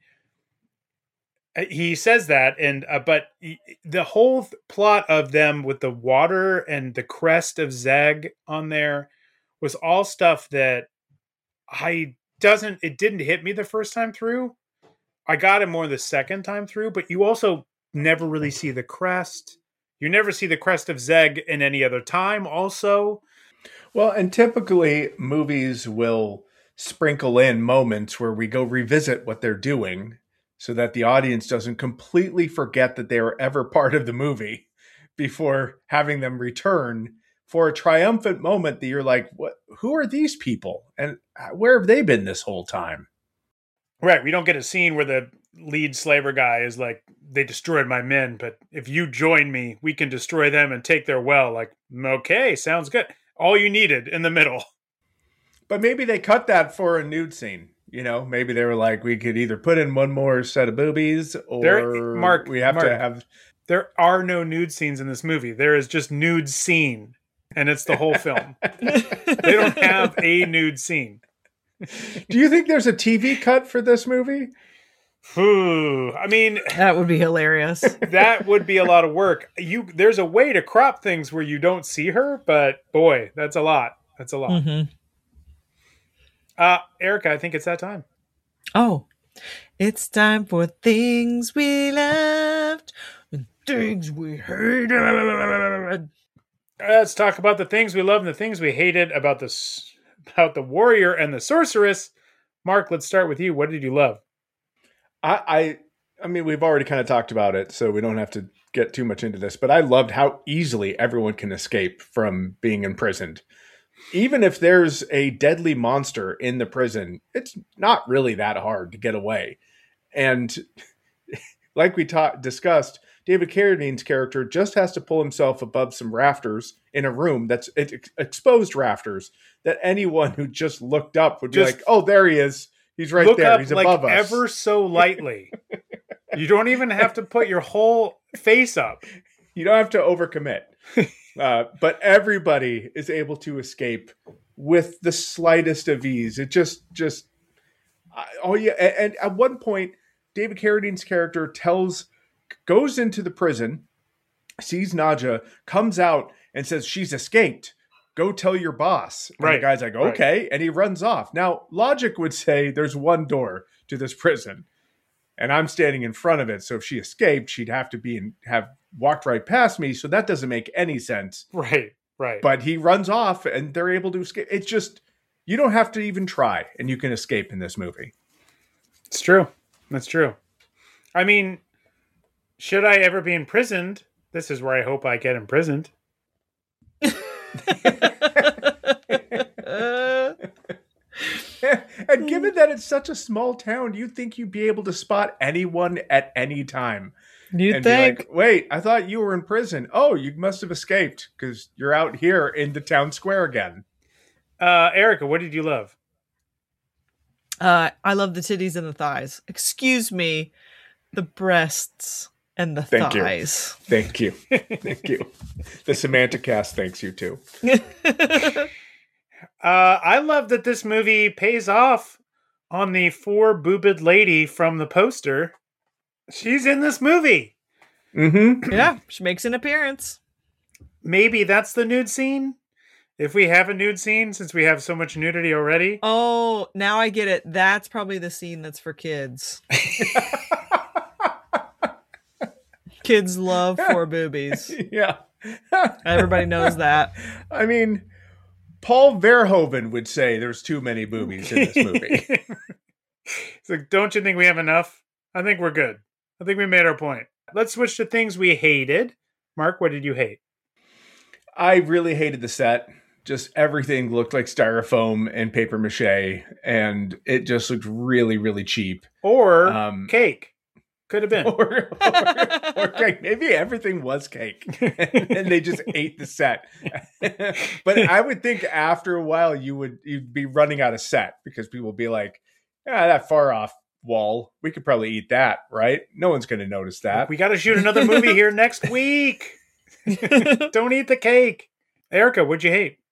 he says that, and uh, but he, the whole th- plot of them with the water and the crest of Zeg on there was all stuff that I doesn't. It didn't hit me the first time through. I got it more the second time through, but you also never really see the crest. You never see the crest of Zeg in any other time. Also. Well, and typically movies will sprinkle in moments where we go revisit what they're doing so that the audience doesn't completely forget that they were ever part of the movie before having them return for a triumphant moment that you're like, what, who are these people? And where have they been this whole time? Right. We don't get a scene where the lead slaver guy is like, they destroyed my men, but if you join me, we can destroy them and take their well. Like, okay, sounds good. All you needed in the middle. But maybe they cut that for a nude scene. You know, maybe they were like, we could either put in one more set of boobies or there, Mark, we have Mark, to have... There are no nude scenes in this movie. There is just nude scene, and it's the whole film. They don't have a nude scene. Do you think there's a T V cut for this movie? Ooh, I mean, that would be hilarious. That would be a lot of work. You, there's a way to crop things where you don't see her, but boy, that's a lot. That's a lot. Mm-hmm. Uh, Erica, I think it's that time. Oh, it's time for things we loved and things we hated. Let's talk about the things we love and the things we hated about this, about the warrior and the sorceress. Mark, let's start with you. What did you love? I, I, I mean, we've already kind of talked about it, so we don't have to get too much into this, but I loved how easily everyone can escape from being imprisoned. Even if there's a deadly monster in the prison, it's not really that hard to get away. And like we ta- discussed, David Carradine's character just has to pull himself above some rafters in a room that's ex- exposed rafters that anyone who just looked up would just be like, oh, there he is. He's right look there. Up He's like above us. Ever so lightly. You don't even have to put your whole face up. You don't have to overcommit. uh, but everybody is able to escape with the slightest of ease. It just, just, uh, oh yeah. And, and at one point, David Carradine's character tells, goes into the prison, sees Nadja, comes out and says, she's escaped. Go tell your boss. And right. the guy's like, okay. Right. And he runs off. Now, logic would say there's one door to this prison and I'm standing in front of it. So if she escaped, she'd have to be and have walked right past me. So that doesn't make any sense. Right. Right. But he runs off and they're able to escape. It's just, you don't have to even try and you can escape in this movie. It's true. That's true. I mean, should I ever be imprisoned? This is where I hope I get imprisoned. And given that it's such a small town, you'd think you'd be able to spot anyone at any time. You and think? Be like, wait, I thought you were in prison. Oh, you must have escaped because you're out here in the town square again. Uh, Erica, what did you love? Uh, I love the titties and the thighs. Excuse me, the breasts and the Thank thighs. You. Thank you. Thank you. The Semantic Cast thanks you too. Uh, I love that this movie pays off on the four-boobed lady from the poster. She's in this movie. Mm-hmm. Yeah, she makes an appearance. Maybe that's the nude scene? If we have a nude scene, since we have so much nudity already. Oh, now I get it. That's probably the scene that's for kids. Kids love four boobies. Yeah. Everybody knows that. I mean... Paul Verhoeven would say there's too many boobies in this movie. It's like, don't you think we have enough? I think we're good. I think we made our point. Let's switch to things we hated. Mark, what did you hate? I really hated the set. Just everything looked like styrofoam and paper mache, and it just looked really, really cheap. Or um, cake. Could have been. Or, or, or cake. Maybe everything was cake. And they just ate the set. But I would think after a while you would you'd be running out of set because people would be like, yeah, that far off wall, we could probably eat that, right? No one's going to notice that. We got to shoot another movie here next week. Don't eat the cake. Erica, what'd you hate?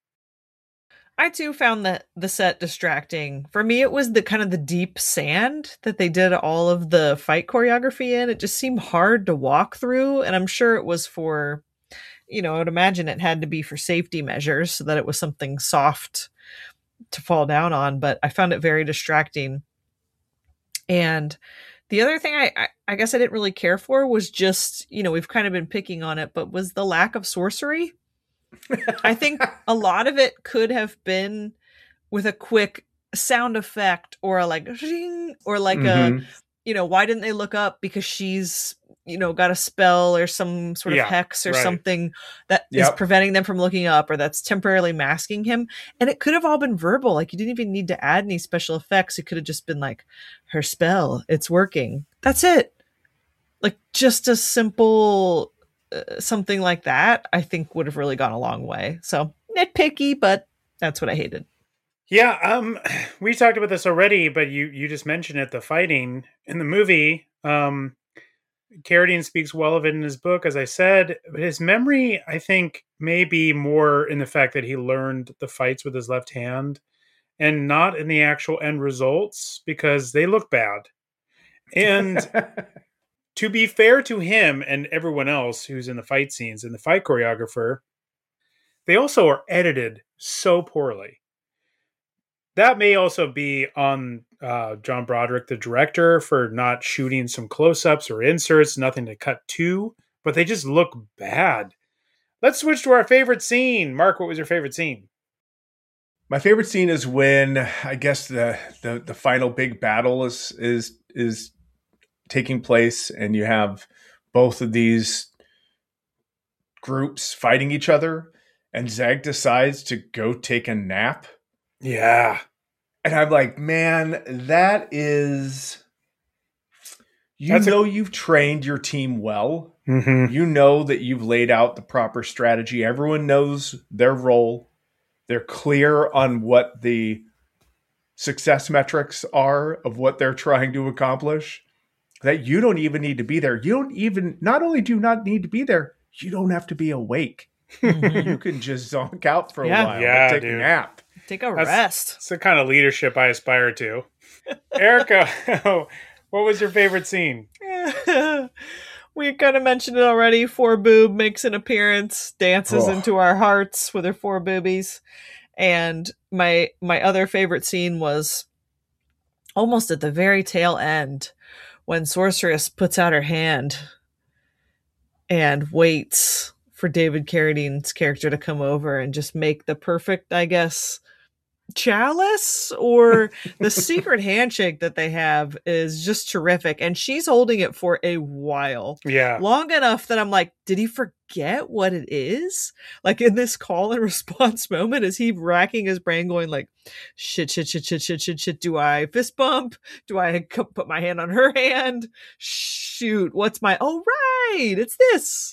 I too found that the set distracting. For me, it was the kind of the deep sand that they did all of the fight choreography in. It just seemed hard to walk through, and I'm sure it was for, you know, I would imagine it had to be for safety measures so that it was something soft to fall down on, but I found it very distracting. And the other thing I, I, I guess I didn't really care for was just, you know, we've kind of been picking on it, but was the lack of sorcery. I think a lot of it could have been with a quick sound effect or a like, zing, or like Mhm. a, you know, why didn't they look up because she's, you know, got a spell or some sort of Yeah, hex or right. something that is Yep. preventing them from looking up or that's temporarily masking him. And it could have all been verbal. Like you didn't even need to add any special effects. It could have just been like her spell. It's working. That's it. Like just a simple uh, something like that, I think would have really gone a long way. So nitpicky, but that's what I hated. Yeah, um, we talked about this already, but you you just mentioned it. The fighting in the movie, um, Carradine speaks well of it in his book, as I said. But his memory, I think, may be more in the fact that he learned the fights with his left hand, and not in the actual end results because they look bad. And to be fair to him and everyone else who's in the fight scenes and the fight choreographer, they also are edited so poorly. That may also be on uh, John Broderick, the director, for not shooting some close-ups or inserts, nothing to cut to, but they just look bad. Let's switch to our favorite scene. Mark, what was your favorite scene? My favorite scene is when I guess the, the the final big battle is is is taking place, and you have both of these groups fighting each other, and Zeg decides to go take a nap. Yeah. And I'm like, man, that is... You That's a- know you've trained your team well. Mm-hmm. You know that you've laid out the proper strategy. Everyone knows their role. They're clear on what the success metrics are of what they're trying to accomplish. That you don't even need to be there. You don't even, not only do you not need to be there, you don't have to be awake. You can just zonk out for a Yeah. while Yeah, and take dude. a nap. Take a That's- rest. It's the kind of leadership I aspire to. Erica, what was your favorite scene? We kind of mentioned it already. Four Boob makes an appearance, dances Oh. into our hearts with her four boobies. And my my other favorite scene was almost at the very tail end when Sorceress puts out her hand and waits for David Carradine's character to come over and just make the perfect, I guess, chalice, or the secret handshake that they have is just terrific. And she's holding it for a while. Yeah. Long enough that I'm like, did he forget what it is? Like in this call and response moment, is he racking his brain going like, shit, shit, shit, shit, shit, shit, shit. Do I fist bump? Do I c- put my hand on her hand? Shoot, what's my, oh, right, it's this.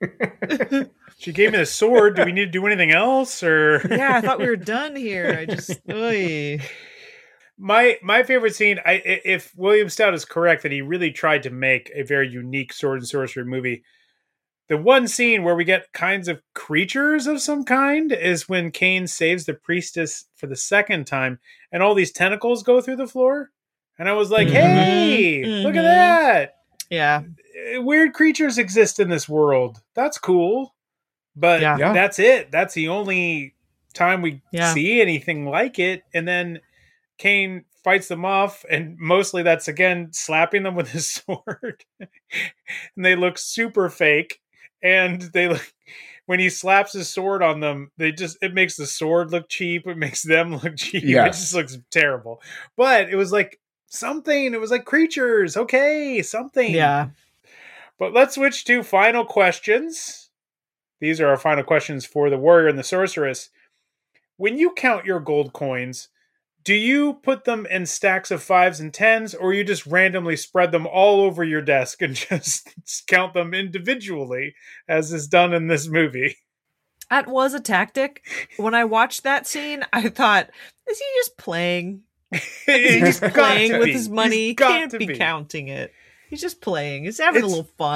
She gave me the sword. Do we need to do anything else? Or Yeah, I thought we were done here. I just, oy. my my favorite scene. I i- if William Stout is correct that he really tried to make a very unique sword and sorcery movie. The one scene where we get kinds of creatures of some kind is when Kane saves the priestess for the second time, and all these tentacles go through the floor. And I was like, Mhm. "Hey, look at Mhm. that! Yeah. Uh, Weird creatures exist in this world. That's cool." But Yeah. Yeah. that's it. That's the only time we Yeah. see anything like it. And then Kane fights them off, and mostly that's again slapping them with his sword. And they look super fake. And they look, when he slaps his sword on them, they just it makes the sword look cheap. It makes them look cheap. It Yes. just looks terrible. But it was like something. It was like creatures. Okay, something. Yeah. But let's switch to final questions. These are our final questions for the warrior and the sorceress. When you count your gold coins, do you put them in stacks of fives and tens, or you just randomly spread them all over your desk and just count them individually, as is done in this movie? That was a tactic. When I watched that scene, I thought, is he just playing? Is he just got playing to with be. his money? He's He got can't to be, be. counting it. He's just playing. He's having It's- a little fun.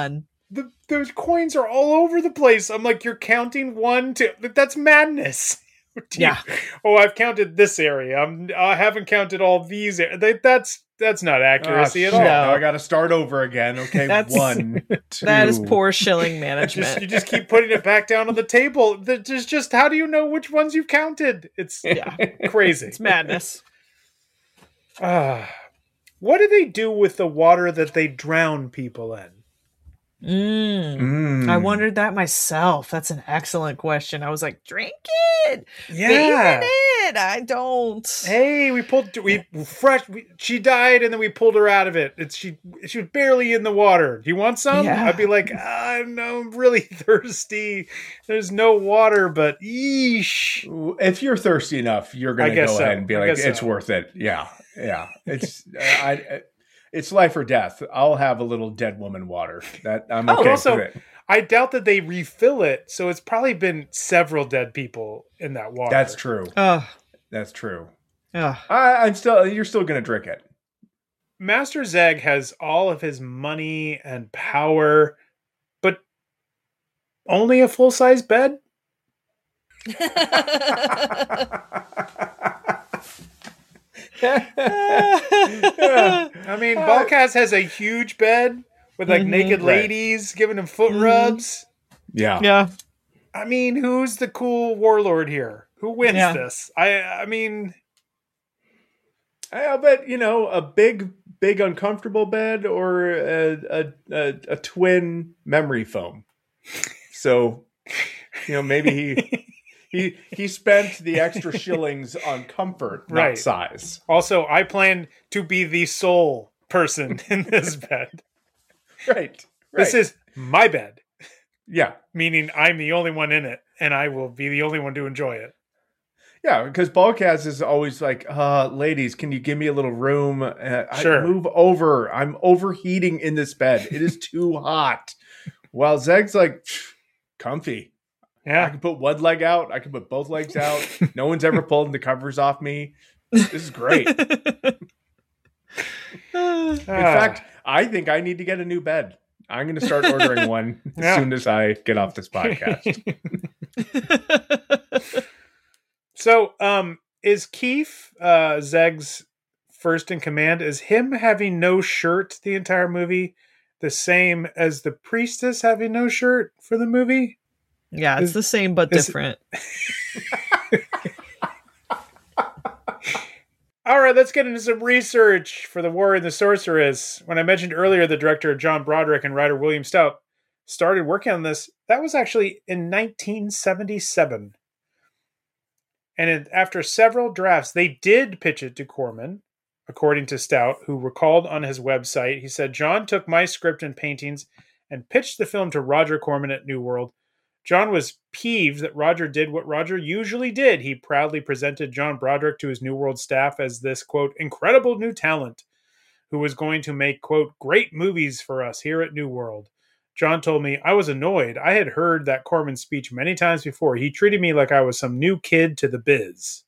the those coins are all over the place. I'm like, you're counting one, two. That's madness. Yeah. Oh, I've counted this area. I'm. I haven't counted all these. They, that's that's not accuracy Ah, at shit. all. Now I got to start over again. Okay, That's- one, two. That is poor shilling Just, management. you just keep putting it back down on the table. There's just how do you know which ones you've counted? It's Yeah. crazy. It's madness. Ah, what do they do with the water that they drown people in? Mm. Mm. I wondered that myself. That's an excellent question. I was like, drink it. Yeah. Bathe in it. I don't. Hey, we pulled we fresh. We, she died, and then we pulled her out of it. It's she. She was barely in the water. Do you want some? Yeah. I'd be like, I'm, I'm really thirsty. There's no water, but yeesh. If you're thirsty enough, you're going I to go guess so. ahead and be I like, guess it's so. worth it. Yeah, yeah. It's I, I, it's life or death. I'll have a little dead woman water. That I'm Oh, okay also, with it. I doubt that they refill it, so it's probably been several dead people in that water. That's true. Ugh. That's true. Ugh. I, I'm still. You're still going to drink it. Master Zeg has all of his money and power, but only a full size bed. I mean, Balkaz has a huge bed with like Mhm. naked Right. ladies giving him foot Mhm. rubs. Yeah. Yeah. I mean, who's the cool warlord here? Who wins Yeah. this? I I mean, Yeah, but you know, a big, big uncomfortable bed or a a, a, a twin memory foam. So, you know, maybe he he he spent the extra shillings on comfort, not Right. size. also, I plan to be the sole person in this bed. Right. right. This is my bed, yeah, meaning I'm the only one in it, and I will be the only one to enjoy it. yeah. Because Balkaz is always like, uh, "Ladies, can you give me a little room? Uh, I- Sure. move over. I'm overheating in this bed. It is too hot." While Zeg's like, "Pff, comfy. I Yeah. can put one leg out. I can put both legs out. No one's ever pulled the covers off me. This is great. In Ah. fact, I think I need to get a new bed. I'm going to start ordering one as Yeah. soon as I get off this podcast. So, um, is Keith uh, Zeg's first in command? Is him having no shirt the entire movie the same as the priestess having no shirt for the movie? Yeah, it's Is- the same but is- different. All right, let's get into some research for The Warrior and the Sorceress. When I mentioned earlier the director John Broderick and writer William Stout started working on this, that was actually in nineteen seventy-seven. And it, after several drafts, they did pitch it to Corman, according to Stout, who recalled on his website. He said, John took my script and paintings and pitched the film to Roger Corman at New World. John was peeved that Roger did what Roger usually did. He proudly presented John Broderick to his New World staff as this, quote, incredible new talent who was going to make, quote, great movies for us here at New World. John told me, I was annoyed. I had heard that Corman speech many times before. He treated me like I was some new kid to the biz.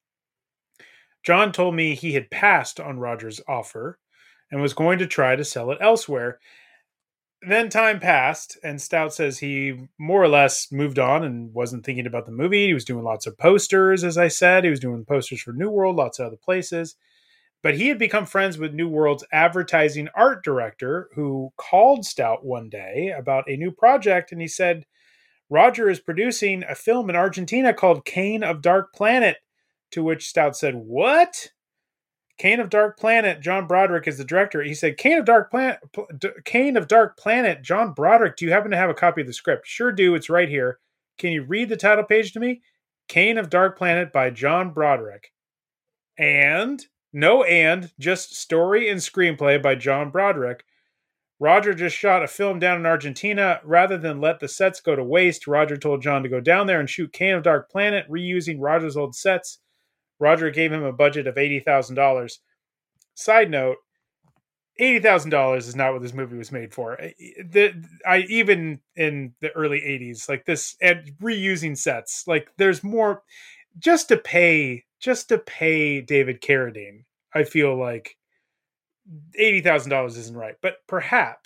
John told me he had passed on Roger's offer and was going to try to sell it elsewhere. Then time passed, and Stout says he more or less moved on and wasn't thinking about the movie. He was doing lots of posters, as I said. He was doing posters for New World, lots of other places. But he had become friends with New World's advertising art director, who called Stout one day about a new project, and he said, Roger is producing a film in Argentina called Kane of Dark Planet, to which Stout said, what? Kane of Dark Planet, John Broderick is the director. He said, Kane of Dark Planet, Kane of Dark Planet, John Broderick, do you happen to have a copy of the script? Sure do, it's right here. Can you read the title page to me? Kane of Dark Planet by John Broderick. And, no and, just story and screenplay by John Broderick. Roger just shot a film down in Argentina. Rather than let the sets go to waste, Roger told John to go down there and shoot Kane of Dark Planet, reusing Roger's old sets. Roger gave him a budget of eighty thousand dollars. Side note, eighty thousand dollars is not what this movie was made for. The, I even in the early eighties, like this, and reusing sets, like there's more just to pay, just to pay David Carradine. I feel like eighty thousand dollars isn't right, but perhaps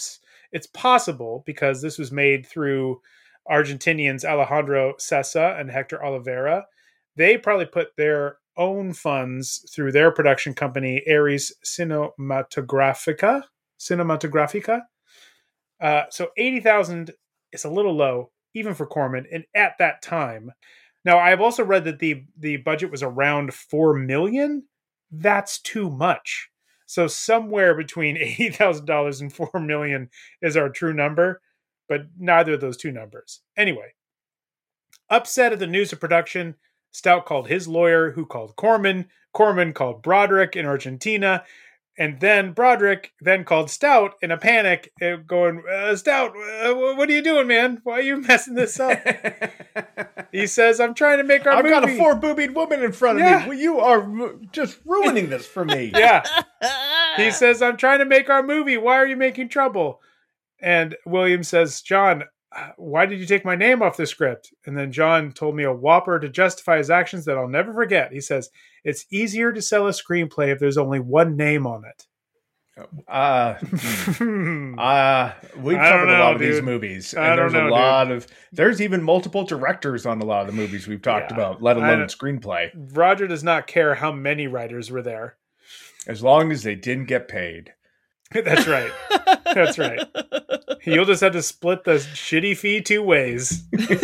it's possible because this was made through Argentinians Alejandro Sessa and Hector Oliveira. They probably put their own funds through their production company, Ares Cinematográfica. Cinematográfica. Uh, so eighty thousand is a little low, even for Corman, and at that time. Now, I've also read that the the budget was around four million. That's too much. So somewhere between eighty thousand dollars and four million is our true number, but neither of those two numbers. Anyway, upset at the news of production, Stout called his lawyer, who called Corman. Corman called Broderick in Argentina. And then Broderick then called Stout in a panic, uh, going, uh, Stout, uh, what are you doing, man? Why are you messing this up? He says, I'm trying to make our I've movie. got a four-boobied woman in front of Yeah. me. Well, you are ru- just ruining this for me. Yeah. He says, I'm trying to make our movie. Why are you making trouble? And William says, John, why did you take my name off the script? And then John told me a whopper to justify his actions that I'll never forget. He says, it's easier to sell a screenplay if there's only one name on it. Uh, uh, we've I don't covered a know, lot of dude. these movies. I And don't there's know, a lot of, there's even multiple directors on a lot of the movies we've talked Yeah. about, let I alone don't- screenplay. Roger does not care how many writers were there. As long as they didn't get paid. That's right. That's right. You'll just have to split the shitty fee two ways.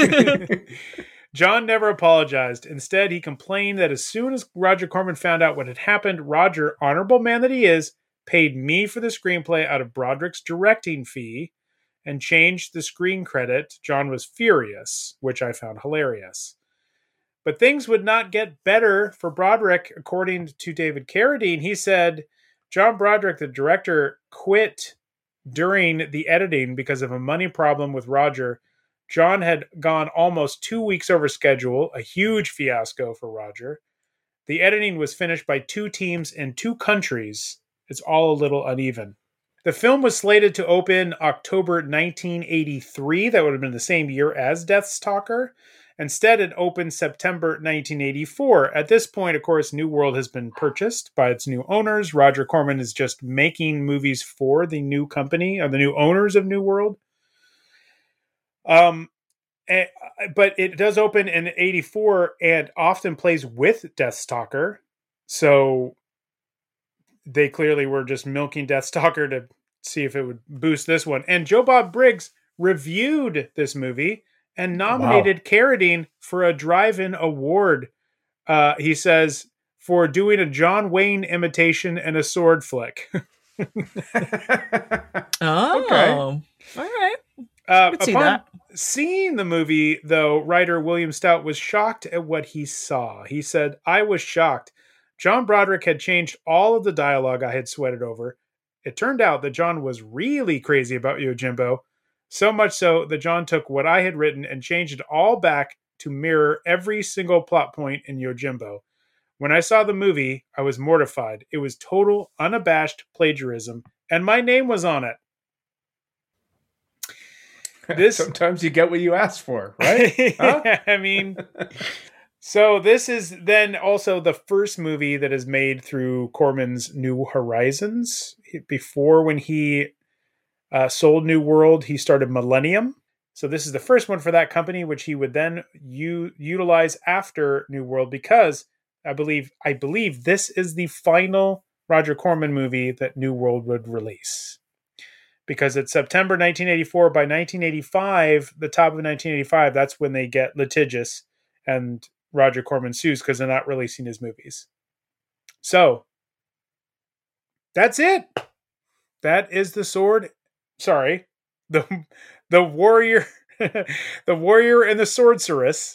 John never apologized. Instead, he complained that as soon as Roger Corman found out what had happened, Roger, honorable man that he is, paid me for the screenplay out of Broderick's directing fee and changed the screen credit. John was furious, which I found hilarious. But things would not get better for Broderick, according to David Carradine. He said, John Broderick, the director, quit during the editing because of a money problem with Roger. John had gone almost two weeks over schedule, a huge fiasco for Roger. The editing was finished by two teams in two countries. It's all a little uneven. The film was slated to open October nineteen eighty-three. That would have been the same year as Death's Talker. Instead, it opened September nineteen eighty-four. At this point, of course, New World has been purchased by its new owners. Roger Corman is just making movies for the new company, or the new owners of New World. Um, eh, but it does open in eighty-four and often plays with Deathstalker. So they clearly were just milking Deathstalker to see if it would boost this one. And Joe Bob Briggs reviewed this movie and nominated wow. Carradine for a drive-in award. Uh, he says, for doing a John Wayne imitation and a sword flick. Oh, okay. All right. Uh, upon that. Seeing the movie, though, writer William Stout was shocked at what he saw. He said, I was shocked. John Broderick had changed all of the dialogue I had sweated over. It turned out that John was really crazy about Yojimbo, so much so that John took what I had written and changed it all back to mirror every single plot point in Yojimbo. When I saw the movie, I was mortified. It was total, unabashed plagiarism, and my name was on it. This Sometimes you get what you ask for, right? Huh? I mean, so this is then also the first movie that is made through Corman's New Horizons. Before, when he uh, sold New World, he started Millennium. So this is the first one for that company, which he would then u- utilize after New World, because I believe I believe this is the final Roger Corman movie that New World would release. Because it's September nineteen eighty-four. By nineteen eighty-five, the top of nineteen eighty-five, that's when they get litigious and Roger Corman sues because they're not releasing his movies. So, that's it. That is the sword. Sorry. The the warrior the warrior and the sorceress.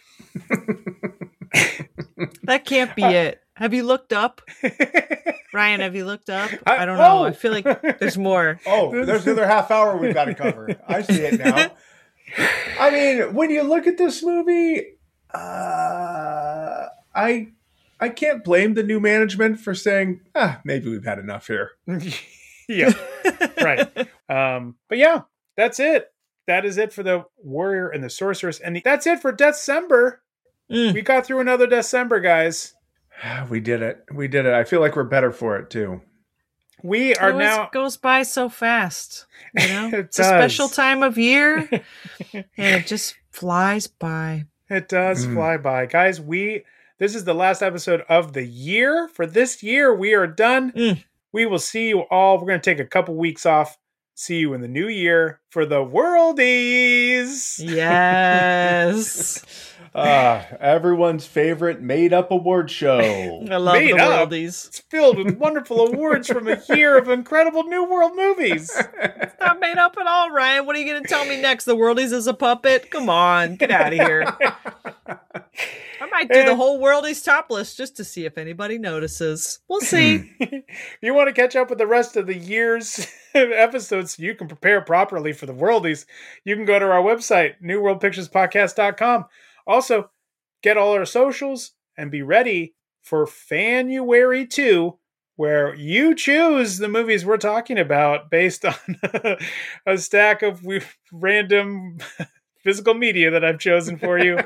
That can't be it. Have you looked up? Ryan, have you looked up? I, I don't know. Oh. I feel like there's more. Oh, there's another half hour we've got to cover. I see it now. I mean, when you look at this movie, uh, I I can't blame the new management for saying, ah, maybe we've had enough here. Yeah, right. Um, but yeah, that's it. That is it for the warrior and the sorceress. And the, that's it for December. Mm. We got through another December, guys. We did it. We did it. I feel like we're better for it, too. We It are always now. goes by so fast. You know, It it's a does. special time of year, and it just flies by. It does Mm. fly by, guys. We this is the last episode of the year. For this year, we are done. Mm. We will see you all. We're going to take a couple weeks off. See you in the new year for the Worldies. Yes, Ah, everyone's favorite made-up award show. I love Made the up. worldies. It's filled with wonderful awards from a year of incredible New World movies. It's not made up at all, Ryan. What are you going to tell me next? The worldies is a puppet? Come on, get out of here. I might do the whole worldies top list just to see if anybody notices. We'll see. If you want to catch up with the rest of the year's episodes so you can prepare properly for the Worldies, you can go to our website, new world pictures podcast dot com. Also, get all our socials and be ready for Fanuary two, where you choose the movies we're talking about based on a stack of random physical media that I've chosen for you.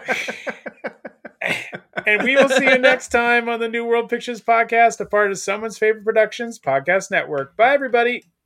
And we will see you next time on the New World Pictures Podcast, a part of Someone's Favorite Productions Podcast Network. Bye, everybody.